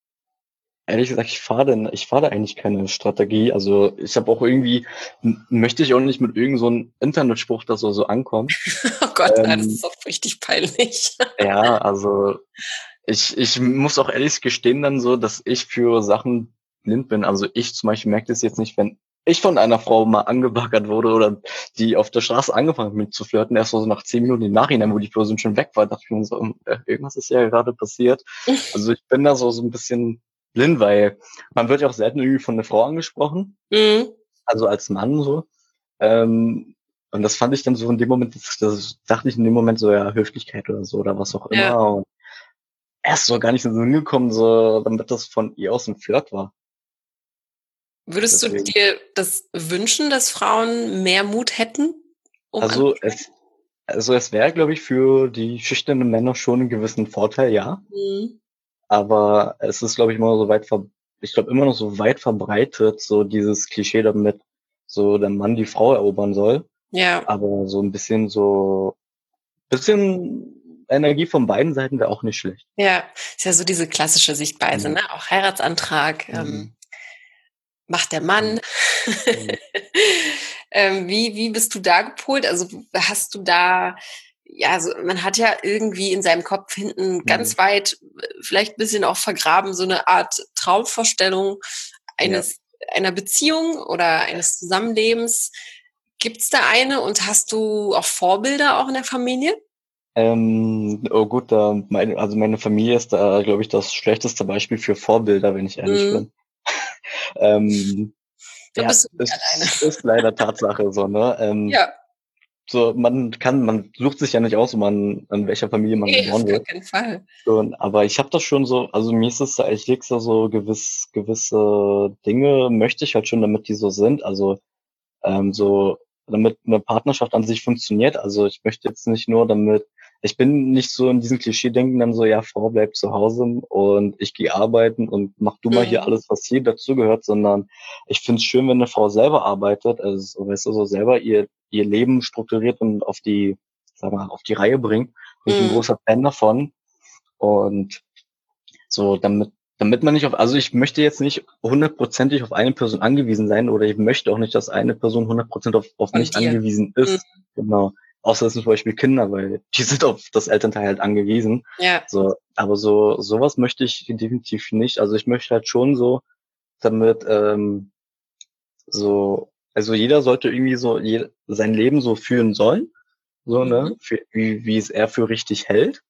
ehrlich gesagt, ich fahre denn, ich fahre da eigentlich keine Strategie. Also ich habe auch irgendwie, m- möchte ich auch nicht mit irgend so einem Internetspruch, das so, so ankommt. Oh Gott, nein, das ist Ähm, doch richtig peinlich. ja, also ich, ich muss auch ehrlich gestehen dann so, dass ich für Sachen blind bin. Also ich zum Beispiel merke das jetzt nicht, wenn ich von einer Frau mal angebaggert wurde oder die auf der Straße angefangen hat mit zu flirten, erst so nach zehn Minuten im Nachhinein, wo die Person schon weg war, dachte ich mir so, äh, irgendwas ist ja gerade passiert. Also ich bin da so, so ein bisschen blind, weil man wird ja auch selten irgendwie von einer Frau angesprochen, Mhm. also als Mann so. Ähm, und das fand ich dann so in dem Moment, das, das dachte ich in dem Moment so, ja, Höflichkeit oder so oder was auch Ja. immer. Und erst so gar nicht so hingekommen, so, damit das von ihr aus ein Flirt war. Würdest du Deswegen. dir das wünschen, dass Frauen mehr Mut hätten? Um Also es, also es wäre, glaube ich, für die schüchternen Männer schon einen gewissen Vorteil, ja. Mhm. Aber es ist, glaube ich, immer so weit ver ich glaube immer noch so weit verbreitet, so dieses Klischee damit, so der Mann die Frau erobern soll. Ja. Aber so ein bisschen so bisschen Energie von beiden Seiten wäre auch nicht schlecht. Ja, ist ja so diese klassische Sichtweise, Mhm. ne? Auch Heiratsantrag, ähm, Mhm. macht der Mann. Mhm. ähm, wie, wie bist du da gepolt? Also hast du da, ja, so, man hat ja irgendwie in seinem Kopf hinten Mhm. ganz weit, vielleicht ein bisschen auch vergraben, so eine Art Traumvorstellung Ja. eines, einer Beziehung oder eines Zusammenlebens. Gibt's da eine und hast du auch Vorbilder auch in der Familie? Ähm, oh gut, da meine, also meine Familie ist da, glaube ich, das schlechteste Beispiel für Vorbilder, wenn ich ehrlich Mhm. bin. Ähm, Da ja, bist du nicht alleine. es ist leider Tatsache so, ne? Ähm, Ja, so, man kann, man sucht sich ja nicht aus, wo man, in welcher Familie man nee, auf geboren gar wird. keinen Fall. Und, aber ich habe das schon so, also mir ist es, ich leg's da so gewiss, gewisse Dinge möchte ich halt schon, damit die so sind. Also ähm, so, damit eine Partnerschaft an sich funktioniert. Also ich möchte jetzt nicht nur damit, ich bin nicht so in diesem Klischee-Denken dann so, ja, Frau bleibt zu Hause und ich gehe arbeiten und mach du mal hier Mhm. alles, was hier dazugehört, sondern ich finde es schön, wenn eine Frau selber arbeitet, also weißt du, so selber ihr ihr Leben strukturiert und auf die, sag mal, auf die Reihe bringt. Bin ich ein Mhm. großer Fan davon. Und so, damit, damit man nicht auf, also ich möchte jetzt nicht hundertprozentig auf eine Person angewiesen sein oder ich möchte auch nicht, dass eine Person hundert Prozent auf, auf Von mich dir. angewiesen Mhm. ist. Genau. Außer es sind zum Beispiel Kinder, weil die sind auf das Elternteil halt angewiesen. Ja. So, aber so, sowas möchte ich definitiv nicht. Also ich möchte halt schon so, damit, ähm, so, also jeder sollte irgendwie so je, sein Leben so führen sollen, so, ne, Mhm. für, wie, wie es er für richtig hält.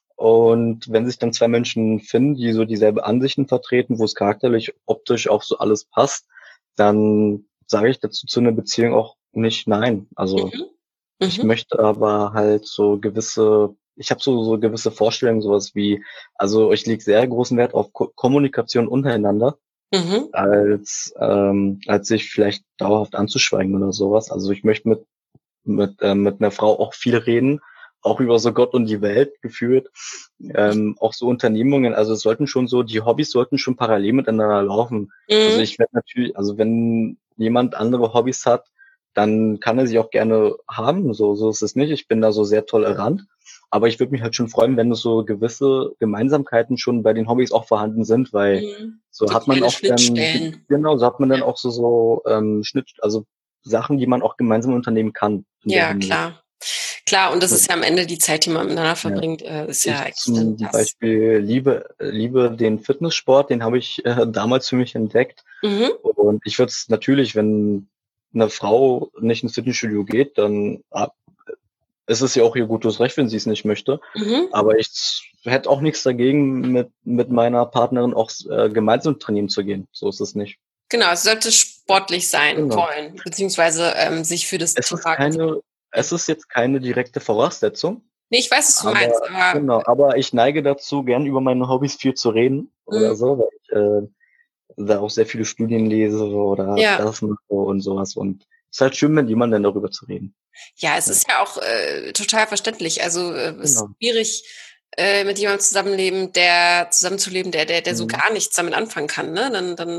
Und wenn sich dann zwei Menschen finden, die so dieselbe Ansichten vertreten, wo es charakterlich, optisch auch so alles passt, dann sage ich dazu zu einer Beziehung auch nicht nein. Also Mhm. ich Mhm. möchte aber halt so gewisse, ich habe so, so gewisse Vorstellungen, sowas wie, also ich lege sehr großen Wert auf Ko Kommunikation untereinander, Mhm. als, ähm, als sich vielleicht dauerhaft anzuschweigen oder sowas. Also ich möchte mit mit, ähm, mit einer Frau auch viel reden, auch über so Gott und die Welt geführt, ähm, auch so Unternehmungen, also es sollten schon so, die Hobbys sollten schon parallel miteinander laufen. Also Mhm. ich werde natürlich, also wenn jemand andere Hobbys hat, dann kann er sie auch gerne haben, so, so ist es nicht. Ich bin da so sehr tolerant. Aber ich würde mich halt schon freuen, wenn es so gewisse Gemeinsamkeiten schon bei den Hobbys auch vorhanden sind, weil Mhm. so So hat man kleine auch dann, Schnittstellen. genau, so hat man dann Ja. auch so, so ähm, Schnitt, also Sachen, die man auch gemeinsam unternehmen kann in der Ja, Hinsicht. klar. Klar, und das So, ist ja am Ende die Zeit, die man miteinander ja. verbringt, äh, ist ja Ich eigentlich dann zum das. Beispiel liebe, liebe den Fitnesssport, den habe ich äh, damals für mich entdeckt. Mhm. Und ich würde es natürlich, wenn eine Frau nicht ins Fitnessstudio geht, dann ah, ist es ja auch ihr gutes Recht, wenn sie es nicht möchte. Mhm. Aber ich hätte auch nichts dagegen, mit, mit meiner Partnerin auch äh, gemeinsam trainieren zu gehen. So ist es nicht. Genau, es sollte sportlich sein Genau. wollen, beziehungsweise ähm, sich für das Es ist Thema keine, es ist jetzt keine direkte Voraussetzung, ne, ich weiß, was du meinst, aber aber genau, aber ich neige dazu, gern über meine Hobbys viel zu reden oder mhm. so, weil ich äh, da auch sehr viele Studien lese oder Ja. das mache und sowas. Und es ist halt schön, mit jemandem darüber zu reden. Ja, es Ja, ist ja auch äh, total verständlich. Also äh, es ist genau. schwierig, äh, mit jemandem zusammenleben, der zusammenzuleben, der, der, der so Mhm. gar nichts damit anfangen kann. Ne? Dann, dann,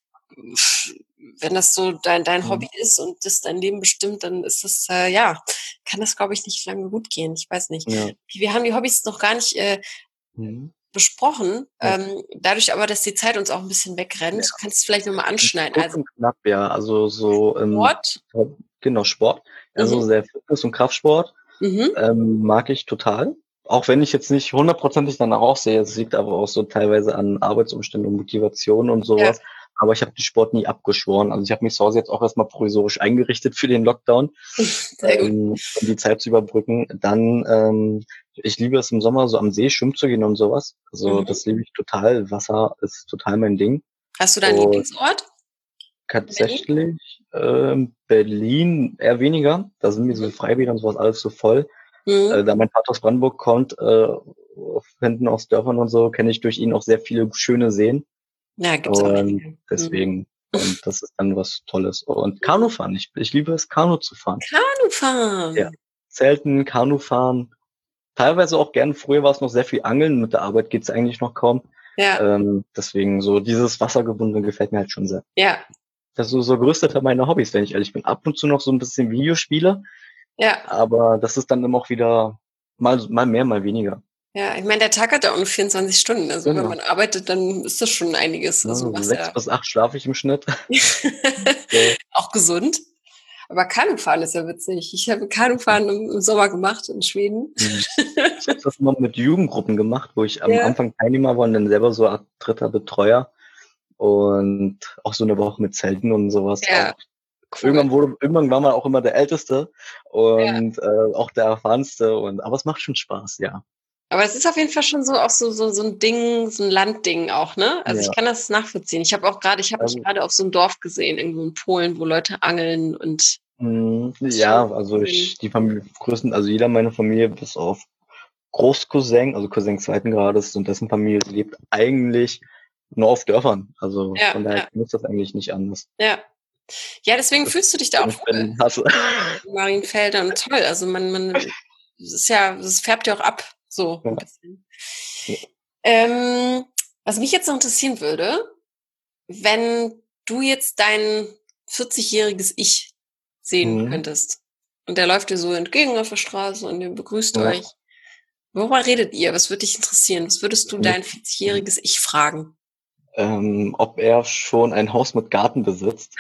pff, wenn das so dein, dein Mhm. Hobby ist und das dein Leben bestimmt, dann ist das, äh, ja, kann das, glaube ich, nicht lange gut gehen. Ich weiß nicht. Ja. Wir haben die Hobbys noch gar nicht äh, Mhm. besprochen. Ja. Ähm, dadurch aber, dass die Zeit uns auch ein bisschen Ja. wegrennt, kannst du vielleicht nochmal Ganz anschneiden. kurz Also und knapp, ja. Also so ähm, Sport. genau, Sport. Also Mhm. sehr Fitness- und Kraftsport Mhm. ähm, mag ich total. Auch wenn ich jetzt nicht hundertprozentig danach aussehe, es liegt aber auch so teilweise an Arbeitsumständen und Motivation und Ja, sowas. Aber ich habe den Sport nie abgeschworen. Also ich habe mich zu Hause jetzt auch erstmal provisorisch eingerichtet für den Lockdown, sehr gut. ähm, um die Zeit zu überbrücken. Dann ähm, ich liebe es im Sommer so am See schwimmen zu gehen und sowas. Also Mhm. das liebe ich total. Wasser ist total mein Ding. Hast du da einen Und Lieblingsort? tatsächlich ähm, Berlin eher weniger. Da sind mir so Mhm. Freibäder und sowas alles so voll. Äh, Mhm. da mein Vater aus Brandenburg kommt, äh, hinten aus Dörfern und so, kenne ich durch ihn auch sehr viele schöne Seen. Ja, gibt's auch Und einige. Mhm. deswegen, und das ist dann was Tolles. Und Kanufahren, ich, ich liebe es, Kanu zu fahren. Ja. Kanufahren. Zelten, Kanufahren. Teilweise auch gern. Früher war es noch sehr viel Angeln. Mit der Arbeit geht's eigentlich noch kaum. Ja, Ähm, deswegen so dieses Wassergebundene gefällt mir halt schon sehr. ja, Das ist so, so größter Teil meiner Hobbys, wenn ich ehrlich bin. Ab und zu noch so ein bisschen Videospiele, ja, aber das ist dann immer auch wieder mal, mal mehr, mal weniger. ja. Ich meine, der Tag hat ja auch nur vierundzwanzig Stunden. Also wenn Genau. man arbeitet, dann ist das schon einiges. Ne, Also so was sechs ja bis acht schlafe ich im Schnitt. So. auch gesund. Aber Kanufahren ist ja witzig. Ich habe Kanufahren im, im Sommer gemacht in Schweden. Hm. Ich habe das immer mit Jugendgruppen gemacht, wo ich am Ja, Anfang Teilnehmer war und dann selber so ein dritter Betreuer und auch so eine Woche mit Zelten und sowas ja, auch. cool. Irgendwann wurde, irgendwann war man auch immer der Älteste Ja. und äh, auch der Erfahrenste und aber es macht schon Spaß, ja. Aber es ist auf jeden Fall schon so auch so, so, so ein Ding, so ein Landding auch, ne? Also ich Ja. kann das nachvollziehen. Ich habe auch gerade, ich habe mich Also, gerade auf so ein Dorf gesehen, irgendwo in Polen, wo Leute angeln und mh, das ist schon ja, also schön. ich, die Familie, größten, also jeder meiner Familie, bis auf Großcousin, also Cousin zweiten Grades und dessen Familie lebt eigentlich nur auf Dörfern. Also Ja, von daher ja, ist das eigentlich nicht anders. ja. Ja, deswegen Das, fühlst du dich da wenn auch ich wohl Berlin hasse. in Marienfelder toll. Also man, man, es ist ja, es färbt ja auch ab, so ein Ja. bisschen. Ähm, was mich jetzt noch interessieren würde, wenn du jetzt dein vierzig-jähriges Ich sehen Mhm. könntest und der läuft dir so entgegen auf der Straße und ihr begrüßt Ja. euch. Worüber redet ihr? Was würde dich interessieren? Was würdest du dein vierzig-jähriges Ich fragen? Ähm, ob er schon ein Haus mit Garten besitzt.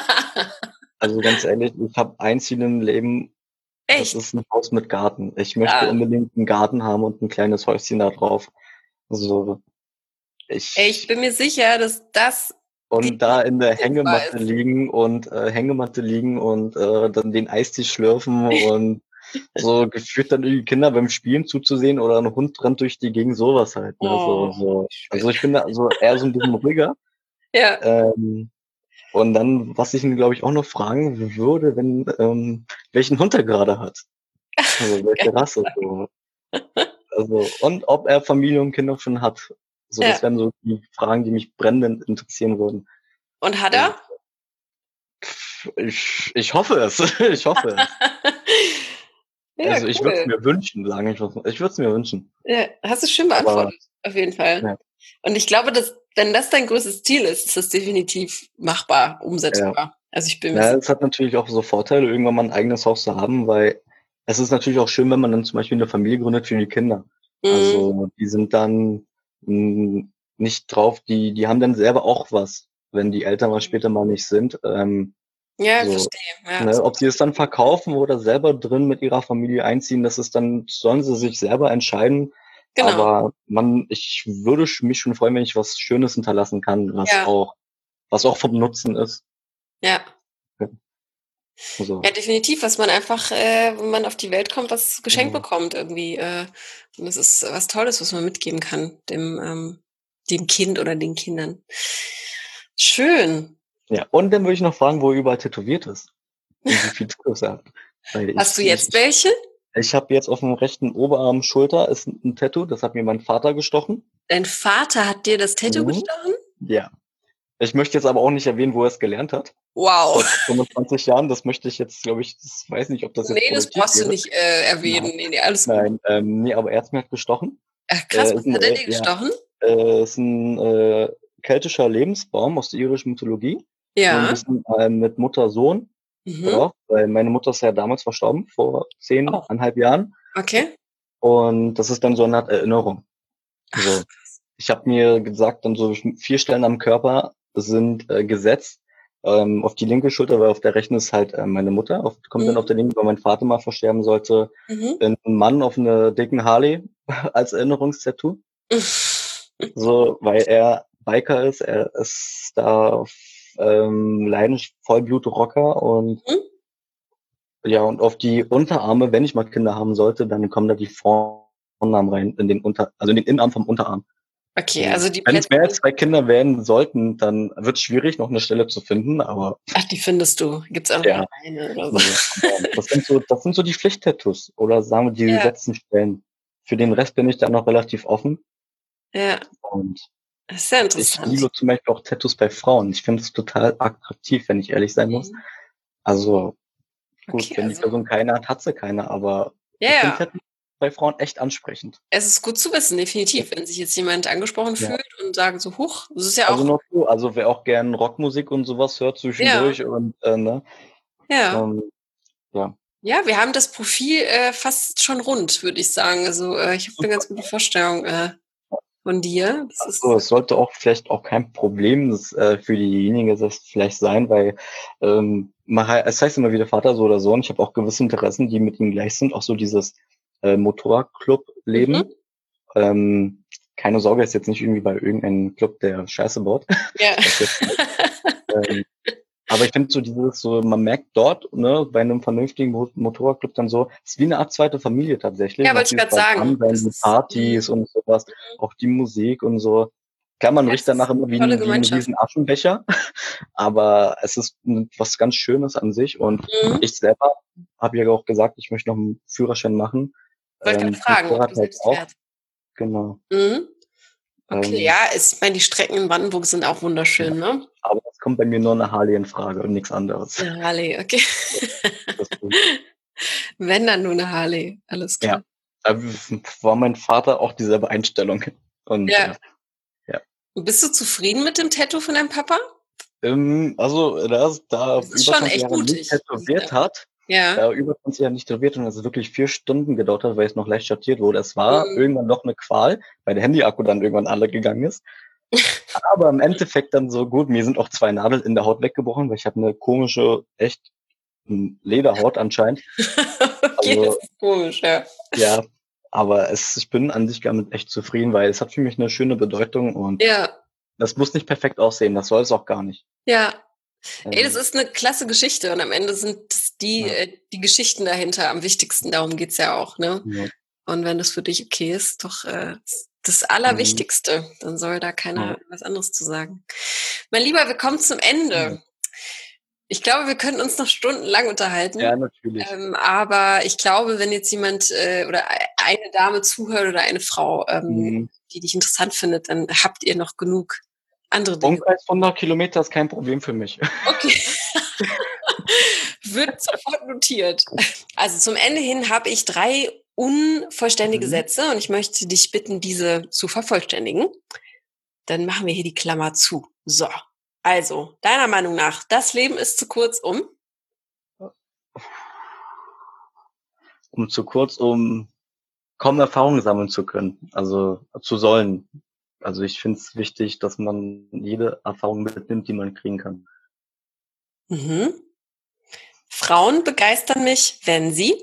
Also ganz ehrlich, ich habe ein Ziel im Leben, das Echt? ist ein Haus mit Garten. Ich möchte Ja. unbedingt einen Garten haben und ein kleines Häuschen da drauf. Also Ey, ich ich bin mir sicher, dass das und da in der denkbar Hängematte ist. liegen und äh, Hängematte liegen und äh, dann den Eistee schlürfen und so gefühlt dann irgendwie Kinder beim Spielen zuzusehen oder ein Hund rennt durch die Gegend, sowas halt, ne? So, Oh, so. schön. Also ich bin da so eher so ein bisschen ruhiger. Ja. Ähm, und dann, was ich ihn, glaube ich, auch noch fragen würde, wenn, ähm, welchen Hund er gerade hat. Also welche Rasse so. Also und ob er Familie und Kinder schon hat. So, das Ja. wären so die Fragen, die mich brennend interessieren würden. Und hat So, er? ich, ich hoffe es. Ich hoffe es. Ja, Also ich würde es cool. mir wünschen, sagen ich was. Ich würde es mir wünschen. Ja, hast du schön Aber beantwortet, auf jeden Fall. ja, Und ich glaube, dass, wenn das dein größtes Ziel ist, ist das definitiv machbar, ja. umsetzbar. Also ich bin mir Ja, sicher. es hat natürlich auch so Vorteile, irgendwann mal ein eigenes Haus zu haben, weil es ist natürlich auch schön, wenn man dann zum Beispiel eine Familie gründet für die Kinder. Mhm. Also die sind dann mh, nicht drauf, die, die haben dann selber auch was, wenn die Eltern mal später mal nicht sind. Ähm, Ja, so, verstehe. Ja, ne, das ob macht sie es dann verkaufen oder selber drin mit ihrer Familie einziehen, das ist dann, sollen sie sich selber entscheiden. genau. Aber man, ich würde sch- mich schon freuen, wenn ich was Schönes hinterlassen kann, was Ja, auch, was auch vom Nutzen ist. ja. So, Ja, definitiv, was man einfach, äh, wenn man auf die Welt kommt, was geschenkt genau. bekommt irgendwie. Äh, und das ist was Tolles, was man mitgeben kann, dem, ähm, dem Kind oder den Kindern. Schön. Ja, und dann würde ich noch fragen, wo er überall tätowiert ist und wie viel Tattoos er hat. Weil Hast du ich, ich, jetzt welche? ich habe jetzt auf dem rechten Oberarm Schulter ist ein Tattoo, das hat mir mein Vater gestochen. Dein Vater hat dir das Tattoo Mhm. gestochen? Ja. Ich möchte jetzt aber auch nicht erwähnen, wo er es gelernt hat. Wow. Vor fünfundzwanzig Jahren, das möchte ich jetzt, glaube ich, das weiß nicht, ob das jetzt Nee, das produktiv brauchst du wäre. nicht äh, Nein, erwähnen. Nee, nee, alles gut. nein, ähm, nee, aber er hat mir halt gestochen. Ach, krass, Äh, ist was ein, hat er äh, dir ja, gestochen? äh, ist ein äh, keltischer Lebensbaum aus der irischen Mythologie. So ein Ja. bisschen äh, mit Mutter-Sohn Mhm. drauf, weil meine Mutter ist ja damals verstorben, vor Oh, zehneinhalb Jahren. okay. Und das ist dann so eine Art Erinnerung. Ach, So, ich habe mir gesagt, dann so vier Stellen am Körper sind äh, gesetzt. Ähm, auf die linke Schulter, weil auf der rechten ist halt äh, meine Mutter. Auf, kommt dann auf mhm. der linken, weil mein Vater mal versterben sollte, Mhm. ein Mann auf einer dicken Harley als Erinnerungstattoo. So, weil er Biker ist, er ist da ähm, leidenschaftlich Vollblut-Rocker und Mhm. ja, und auf die Unterarme, wenn ich mal Kinder haben sollte, dann kommen da die Formen Frauennamen rein, in den Unter, also in den Innenarm vom Unterarm. Okay, also die Wenn es Plätze. mehr als zwei Kinder werden sollten, dann wird es schwierig, noch eine Stelle zu finden, aber. Ach, die findest du. Gibt's auch noch Ja. eine oder so. Das sind so, das sind so die Pflichttattoos oder sagen wir die Ja. letzten Stellen. Für den Rest bin ich dann noch relativ offen. Ja. Und Das ist sehr ich interessant. liebe zum Beispiel auch Tattoos bei Frauen. Ich finde es total attraktiv, wenn ich ehrlich sein muss. Mhm. Also gut, Okay, wenn also- die Person keine hat, hat sie keine, aber Ja, ich ja. finde Tattoos bei Frauen echt ansprechend. Es ist gut zu wissen, definitiv, wenn sich jetzt jemand angesprochen Ja. fühlt und sagt so, huch, das ist ja Also auch. noch so, also wer auch gern Rockmusik und sowas hört zwischendurch und äh, ne. Ja. Ähm, ja. Ja, wir haben das Profil äh, fast schon rund, würde ich sagen. Also äh, ich habe eine ganz gute Vorstellung äh, von dir. Das ist Also es sollte auch vielleicht auch kein Problem das, äh, für diejenige das vielleicht sein, weil ähm, man, he- es heißt immer wieder Vater so oder so, und ich habe auch gewisse Interessen, die mit ihm gleich sind, auch so dieses äh, Motorradclub-Leben. Mhm. Ähm, keine Sorge, ist jetzt nicht irgendwie bei irgendeinem Club, der Scheiße baut. Ja. Das jetzt, ähm, aber ich finde so dieses, so man merkt dort, ne, bei einem vernünftigen Mo- Motorradclub dann so, es ist wie eine Art zweite Familie tatsächlich. Ja, Auch wollte ich dieses grad sagen. Beisammensein, Das die ist- Partys und sowas, auch die Musik und so. Klar, man Ja, riecht das ist danach immer wie tolle ein, wie ein Gemeinschaft. riesen Aschenbecher, aber es ist n- was ganz Schönes an sich und Mhm. ich selber habe ja auch gesagt, ich möchte noch einen Führerschein machen. Wollte Ähm, gerade fragen, ob Motorrad du halt selbst auch, fährst. genau. Mhm. Okay, Ähm, ja, ist, ich meine, die Strecken in Brandenburg sind auch wunderschön, ne? aber es kommt bei mir nur eine Harley in Frage und nichts anderes. Eine Harley, okay. Deswegen. Wenn dann nur eine Harley, alles klar. Da war mein Vater auch dieselbe Einstellung. Und Ja. ja. Und bist du zufrieden mit dem Tattoo von deinem Papa? Ähm, also da es da Das ist über schon zwanzig echt Jahre mutig. nicht tätowiert Ja. hat, Ja. äh, über zwanzig Jahre nicht tätowiert und es wirklich vier Stunden gedauert hat, weil es noch leicht schattiert wurde. Es war Mhm. irgendwann noch eine Qual, weil der Handyakku dann irgendwann alle gegangen ist. Aber im Endeffekt dann so gut, mir sind auch zwei Nadeln in der Haut weggebrochen, weil ich habe eine komische, echt m, Lederhaut anscheinend. Okay, Also- das ist komisch, ja. Ja, aber es, ich bin an sich damit echt zufrieden, weil es hat für mich eine schöne Bedeutung und Ja, das muss nicht perfekt aussehen, das soll es auch gar nicht. ja. Ey, das Ähm, ist eine klasse Geschichte und am Ende sind es die, Ja. äh, die Geschichten dahinter am wichtigsten. Darum geht's ja auch, ne? ja. Und wenn das für dich okay ist, doch äh, das Mhm. Allerwichtigste, dann soll da keiner Ja. was anderes zu sagen. Mein Lieber, wir kommen zum Ende. Ja. Ich glaube, wir könnten uns noch stundenlang unterhalten. Ja, natürlich. Ähm, aber ich glaube, wenn jetzt jemand äh, oder eine Dame zuhört oder eine Frau, ähm, Mhm. die dich interessant findet, dann habt ihr noch genug andere Dinge. Umkreis von hundert Kilometer ist kein Problem für mich. Okay. Wird sofort notiert. Also zum Ende hin habe ich drei unvollständige Mhm. Sätze und ich möchte dich bitten, diese zu vervollständigen. Dann machen wir hier die Klammer zu. So. Also, deiner Meinung nach, das Leben ist zu kurz, um? Um zu kurz, um kaum Erfahrung sammeln zu können, also zu sollen. Also ich finde es wichtig, dass man jede Erfahrung mitnimmt, die man kriegen kann. Mhm. Frauen begeistern mich, wenn sie?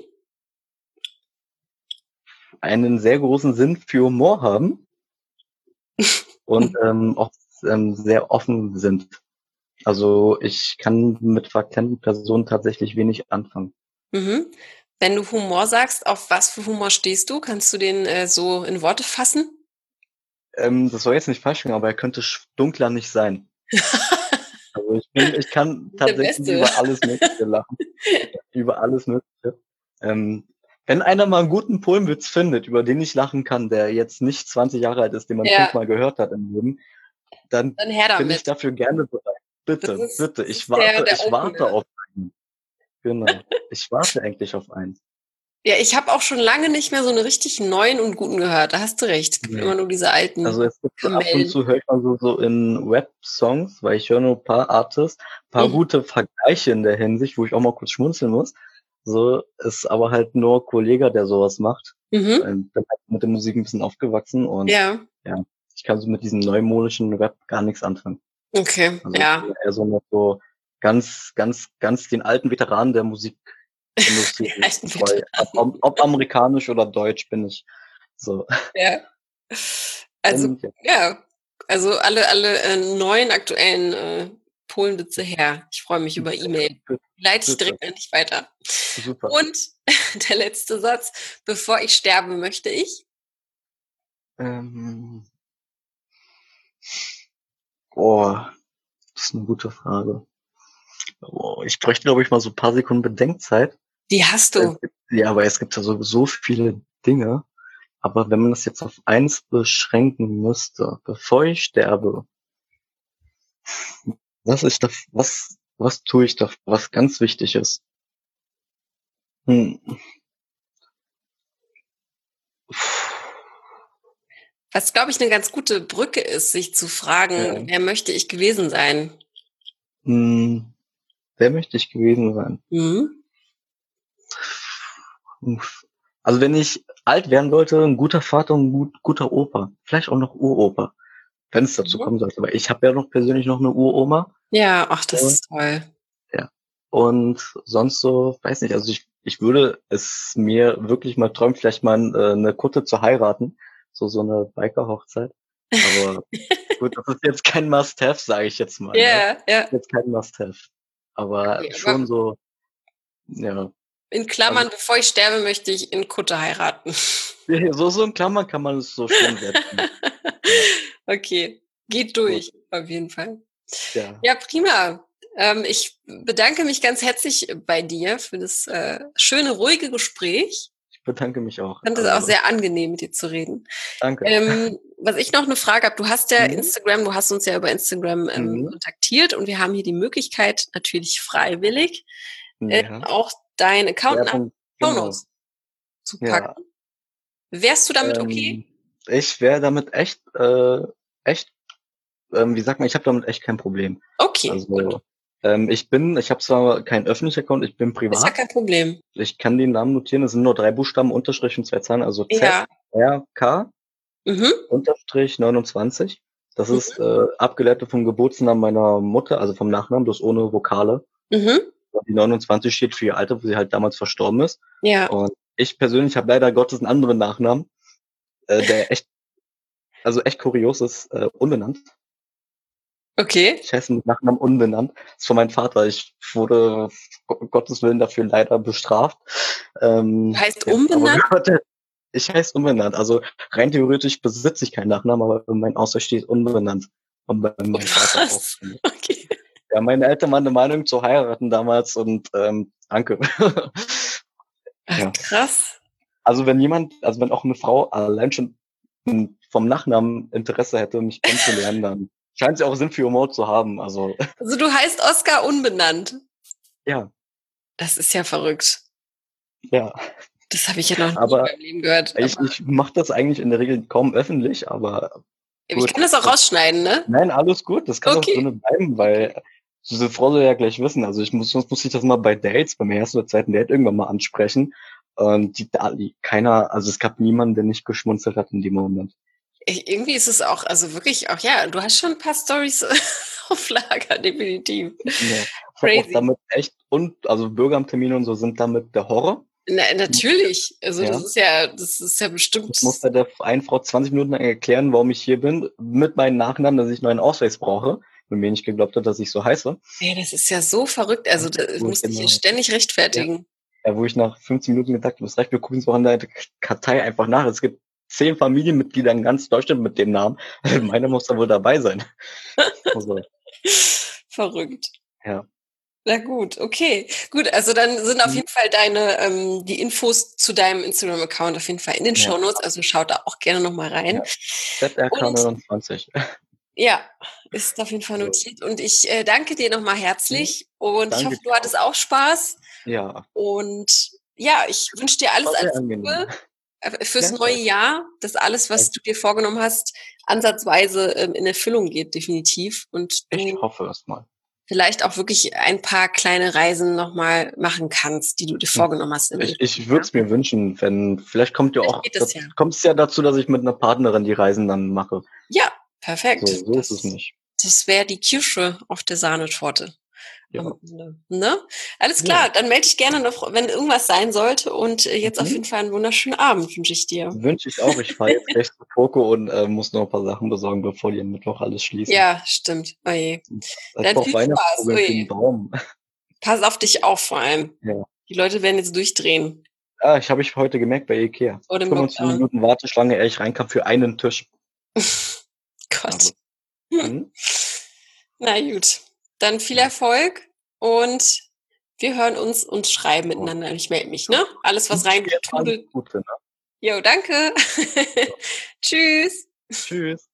Einen sehr großen Sinn für Humor haben und ähm, auch ähm, sehr offen sind. Also ich kann mit verklemmten Personen tatsächlich wenig anfangen. Mhm. Wenn du Humor sagst, auf was für Humor stehst du? Kannst du den äh, so in Worte fassen? Ähm, das soll jetzt nicht falsch klingen, aber er könnte sch- dunkler nicht sein. Also ich bin, ich kann Der tatsächlich Beste. über alles Mögliche lachen. Über alles Mögliche. Ähm, wenn einer mal einen guten Polenwitz findet, über den ich lachen kann, der jetzt nicht zwanzig Jahre alt ist, den man Ja. fünfmal gehört hat im Leben, dann Dann her bin ich damit. dafür gerne bereit. Bitte, Das ist- bitte, das ich ist der- warte, der ich warte Opener. auf einen. Genau. Ich warte eigentlich auf einen. Ja, ich habe auch schon lange nicht mehr so eine richtig neuen und guten gehört. Da hast du recht. Es gibt Ja. immer nur diese alten. Also es gibt so ab und Kamellen. zu höre ich mal so, so in Rap-Songs, weil ich höre nur ein paar Artists, ein paar Mhm. gute Vergleiche in der Hinsicht, wo ich auch mal kurz schmunzeln muss. So ist aber halt nur Kollege, der sowas macht. Mhm. Ähm, bin halt mit der Musik ein bisschen aufgewachsen und Ja, ich kann so mit diesem neumodischen Rap gar nichts anfangen. okay. Also Ja. ich bin eher so noch so ganz, ganz, ganz den alten Veteranen der Musikindustrie. Die alten treu. ob, ob, ob amerikanisch oder deutsch bin ich so. Ja. Also, Und, ja, ja. Also alle, alle äh, neuen aktuellen äh, Polenwitze her. Ich freue mich über E-Mail. Leite ich bitte. direkt an dich weiter. Super. Und der letzte Satz. Bevor ich sterbe, möchte ich. Ähm, boah, das ist eine gute Frage. Boah, ich bräuchte, glaube ich, mal so ein paar Sekunden Bedenkzeit. Die hast Es du. gibt, ja, aber es gibt ja so, so viele Dinge. Aber wenn man das jetzt auf eins beschränken müsste, bevor ich sterbe, was ist da, was, was tue ich da, was ganz wichtig ist? Hm. Was, glaube ich, eine ganz gute Brücke ist, sich zu fragen, Ja. wer möchte ich gewesen sein? Hm. Wer möchte ich gewesen sein? Mhm. Uff. Also wenn ich alt werden sollte, ein guter Vater und ein gut, guter Opa. Vielleicht auch noch Uropa, wenn es dazu Mhm. kommen sollte. Aber ich habe ja noch persönlich noch eine Uroma. Ja, ach, das Ja. ist toll. Ja. Und sonst so, weiß nicht, also ich, ich würde es mir wirklich mal träumen, vielleicht mal äh, eine Kutte zu heiraten. So, so eine Biker-Hochzeit. Aber gut, das ist jetzt kein Must-Have, sage ich jetzt mal, ne? Ja, ja. Jetzt kein Must-Have. Aber Okay, schon aber so, ja. in Also Klammern, bevor ich sterbe, möchte ich in Kutte heiraten. so, so in Klammern kann man es so schon setzen. Ja, Okay, geht gut. durch, auf jeden Fall. Ja, Ja, prima. Ähm, ich bedanke mich ganz herzlich bei dir für das äh, schöne, ruhige Gespräch. ich bedanke mich auch. Ich fand es auch Also, sehr angenehm, mit dir zu reden. danke. Ähm, was ich noch eine Frage habe, du hast ja Mhm. Instagram, du hast uns ja über Instagram ähm, Mhm. kontaktiert und wir haben hier die Möglichkeit, natürlich freiwillig, äh, Ja, auch deinen Account nach Werbung, genau. Shownotes zu Ja, packen. Wärst du damit okay? ähm, ich wäre damit echt, äh, echt, ähm, wie sagt man, ich habe damit echt kein Problem. Okay, gut. Also, ähm, ich bin, ich habe zwar keinen öffentlichen Account, ich bin Ist ja privat. kein Problem. Ich kann den Namen notieren, es sind nur drei Buchstaben, Unterstrich und zwei Zahlen, also Z, Ja. R, K, Mhm. Unterstrich neunundzwanzig. Das ist Mhm. äh, abgeleitet vom Geburtsnamen meiner Mutter, also vom Nachnamen, das ohne Vokale. Mhm. Die neunundzwanzig steht für ihr Alter, wo sie halt damals verstorben ist. Ja. Und ich persönlich habe leider Gottes einen anderen Nachnamen, äh, der echt, also echt kurios ist, äh, unbenannt. Okay. Ich heiße mit Nachnamen unbenannt. Das ist von meinem Vater. Ich wurde um Gottes Willen dafür leider bestraft. Ähm, Heißt ja, aber umbenannt? ich heiße unbenannt. Also rein theoretisch besitze ich keinen Nachnamen, aber mein Ausweis steht unbenannt. Und bei meinem Vater auch. Was? Okay. Ja, meine Eltern waren der Meinung zu heiraten damals und ähm, danke. Ach, Ja. krass. Also wenn jemand, also wenn auch eine Frau allein schon vom Nachnamen Interesse hätte, mich kennenzulernen, dann scheint sie auch Sinn für Humor zu haben. Also Also du heißt Oskar unbenannt. ja, Das ist ja verrückt. ja. Das habe ich ja noch nie in Aber meinem Leben gehört. ich, Aber ich mache das eigentlich in der Regel kaum öffentlich, aber ich gut. kann das auch rausschneiden, ne? Nein, alles gut, das kann auch Okay. drinnen bleiben, weil diese Frau soll ja gleich wissen. Also ich muss, sonst muss ich das mal bei Dates, beim ersten oder zweiten Date irgendwann mal ansprechen. Und die, die keiner, also es gab niemanden, der nicht geschmunzelt hat in dem Moment. Ich, irgendwie ist es auch, also wirklich auch, ja, du hast schon ein paar Storys auf Lager, definitiv. Ja, ich habe auch Crazy. damit echt, und also Bürgeramttermine und so sind damit der Horror. Na, natürlich. Also das Ja. ist ja, das ist ja bestimmt. Ich muss bei der einen Frau zwanzig Minuten lang erklären, warum ich hier bin, mit meinen Nachnamen, dass ich einen neuen Ausweis brauche, weil mir nicht geglaubt hat, dass ich so heiße. Ja, das ist ja so verrückt. Also da Wo ich musste ich hier genau, ständig ja, rechtfertigen. ja, wo ich nach fünfzehn Minuten gedacht habe, das reicht, wir gucken es auch in der Kartei einfach nach. Es gibt zehn Familienmitglieder in ganz Deutschland mit dem Namen. Meiner muss da wohl dabei sein. Also, Verrückt. ja. Na gut, okay. Gut, also dann sind auf Mhm. jeden Fall deine, ähm, die Infos zu deinem Instagram-Account auf jeden Fall in den Ja, Shownotes, also schaut da auch gerne nochmal rein. ja. Z R K Und neunundzwanzig. ja, ist auf jeden Fall Also, notiert. Und ich äh, danke dir nochmal mhm. herzlich und ich Danke hoffe, du dir auch. hattest auch Spaß. Ja, Und ja, ich wünsche dir alles, war sehr alles angenehm. Gute äh, fürs neue Gleichfalls. Jahr, dass alles, was du dir vorgenommen hast, ansatzweise ähm, in Erfüllung geht, definitiv. Und Ich du hoffe es mal. vielleicht auch wirklich ein paar kleine Reisen nochmal machen kannst, die du dir vorgenommen hast im Ich, nächsten ich würde Jahr. es mir wünschen, wenn, vielleicht kommt ja Vielleicht auch, geht das ja. kommt es ja dazu, dass ich mit einer Partnerin die Reisen dann mache. Ja, So, perfekt. so ist es Das, nicht. das wäre die Kirsche auf der Sahnetorte. Ja. Am Ende, ne? Alles Ja. klar, dann melde dich gerne noch, wenn irgendwas sein sollte. Und äh, jetzt auf Mhm. jeden Fall einen wunderschönen Abend wünsche ich dir. Wünsche ich auch. Ich fahre jetzt gleich zu Poco und äh, muss noch ein paar Sachen besorgen, bevor die am Mittwoch alles schließen. Ja, stimmt. Oje. Ich Dann brauche viel Spaß. Weihnachtsvogel für den Oje. Baum. Pass auf dich auf vor allem. Ja. Die Leute werden jetzt durchdrehen. Ja, ich habe ich heute gemerkt bei Ikea. Oder fünfundzwanzig Minuten Warteschlange, ehe ich reinkam für einen Tisch. Gott. Also, hm? Na gut, dann viel Erfolg und wir hören uns und schreiben miteinander. Ich melde mich, ne? Alles, was rein trudelt. Gute, ne? Jo, danke. Tschüss. Tschüss.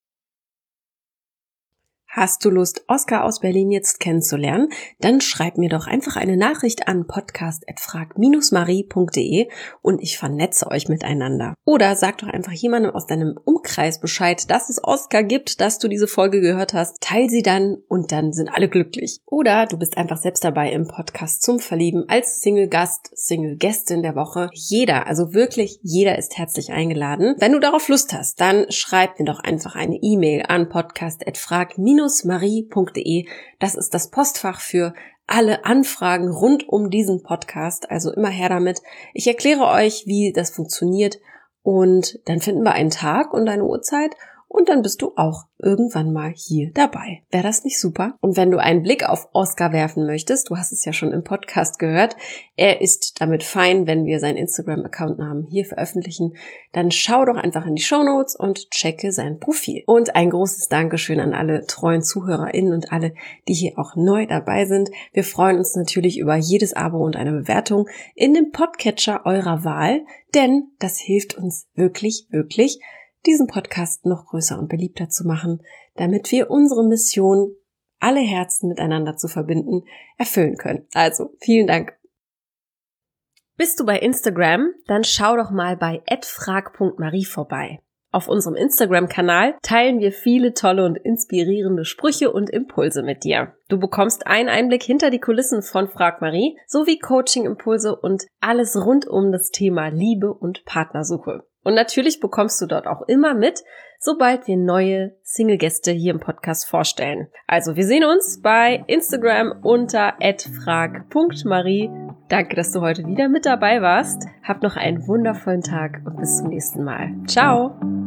Hast du Lust, Oskar aus Berlin jetzt kennenzulernen? Dann schreib mir doch einfach eine Nachricht an podcast at frag Bindestrich marie punkt de und ich vernetze euch miteinander. Oder sag doch einfach jemandem aus deinem Umkreis Bescheid, dass es Oskar gibt, dass du diese Folge gehört hast. Teil sie dann und dann sind alle glücklich. Oder du bist einfach selbst dabei im Podcast zum Verlieben als Single-Gast, Single-Gästin der Woche. Jeder, also wirklich jeder ist herzlich eingeladen. Wenn du darauf Lust hast, dann schreib mir doch einfach eine E-Mail an podcast at frag marie punkt de. Das ist das Postfach für alle Anfragen rund um diesen Podcast, also immer her damit. Ich erkläre euch, wie das funktioniert und dann finden wir einen Tag und eine Uhrzeit und dann bist du auch irgendwann mal hier dabei. Wäre das nicht super? Und wenn du einen Blick auf Oskar werfen möchtest, du hast es ja schon im Podcast gehört, er ist damit fein, wenn wir seinen Instagram-Account-Namen hier veröffentlichen, dann schau doch einfach in die Shownotes und checke sein Profil. Und ein großes Dankeschön an alle treuen ZuhörerInnen und alle, die hier auch neu dabei sind. Wir freuen uns natürlich über jedes Abo und eine Bewertung in dem Podcatcher eurer Wahl, denn das hilft uns wirklich, wirklich, diesen Podcast noch größer und beliebter zu machen, damit wir unsere Mission, alle Herzen miteinander zu verbinden, erfüllen können. Also, vielen Dank. Bist du bei Instagram? Dann schau doch mal bei at frag punkt marie vorbei. Auf unserem Instagram-Kanal teilen wir viele tolle und inspirierende Sprüche und Impulse mit dir. Du bekommst einen Einblick hinter die Kulissen von Frag Marie sowie Coaching-Impulse und alles rund um das Thema Liebe und Partnersuche. Und natürlich bekommst du dort auch immer mit, sobald wir neue Single-Gäste hier im Podcast vorstellen. Also wir sehen uns bei Instagram unter at frag punkt marie. Danke, dass du heute wieder mit dabei warst. Hab noch einen wundervollen Tag und bis zum nächsten Mal. Ciao!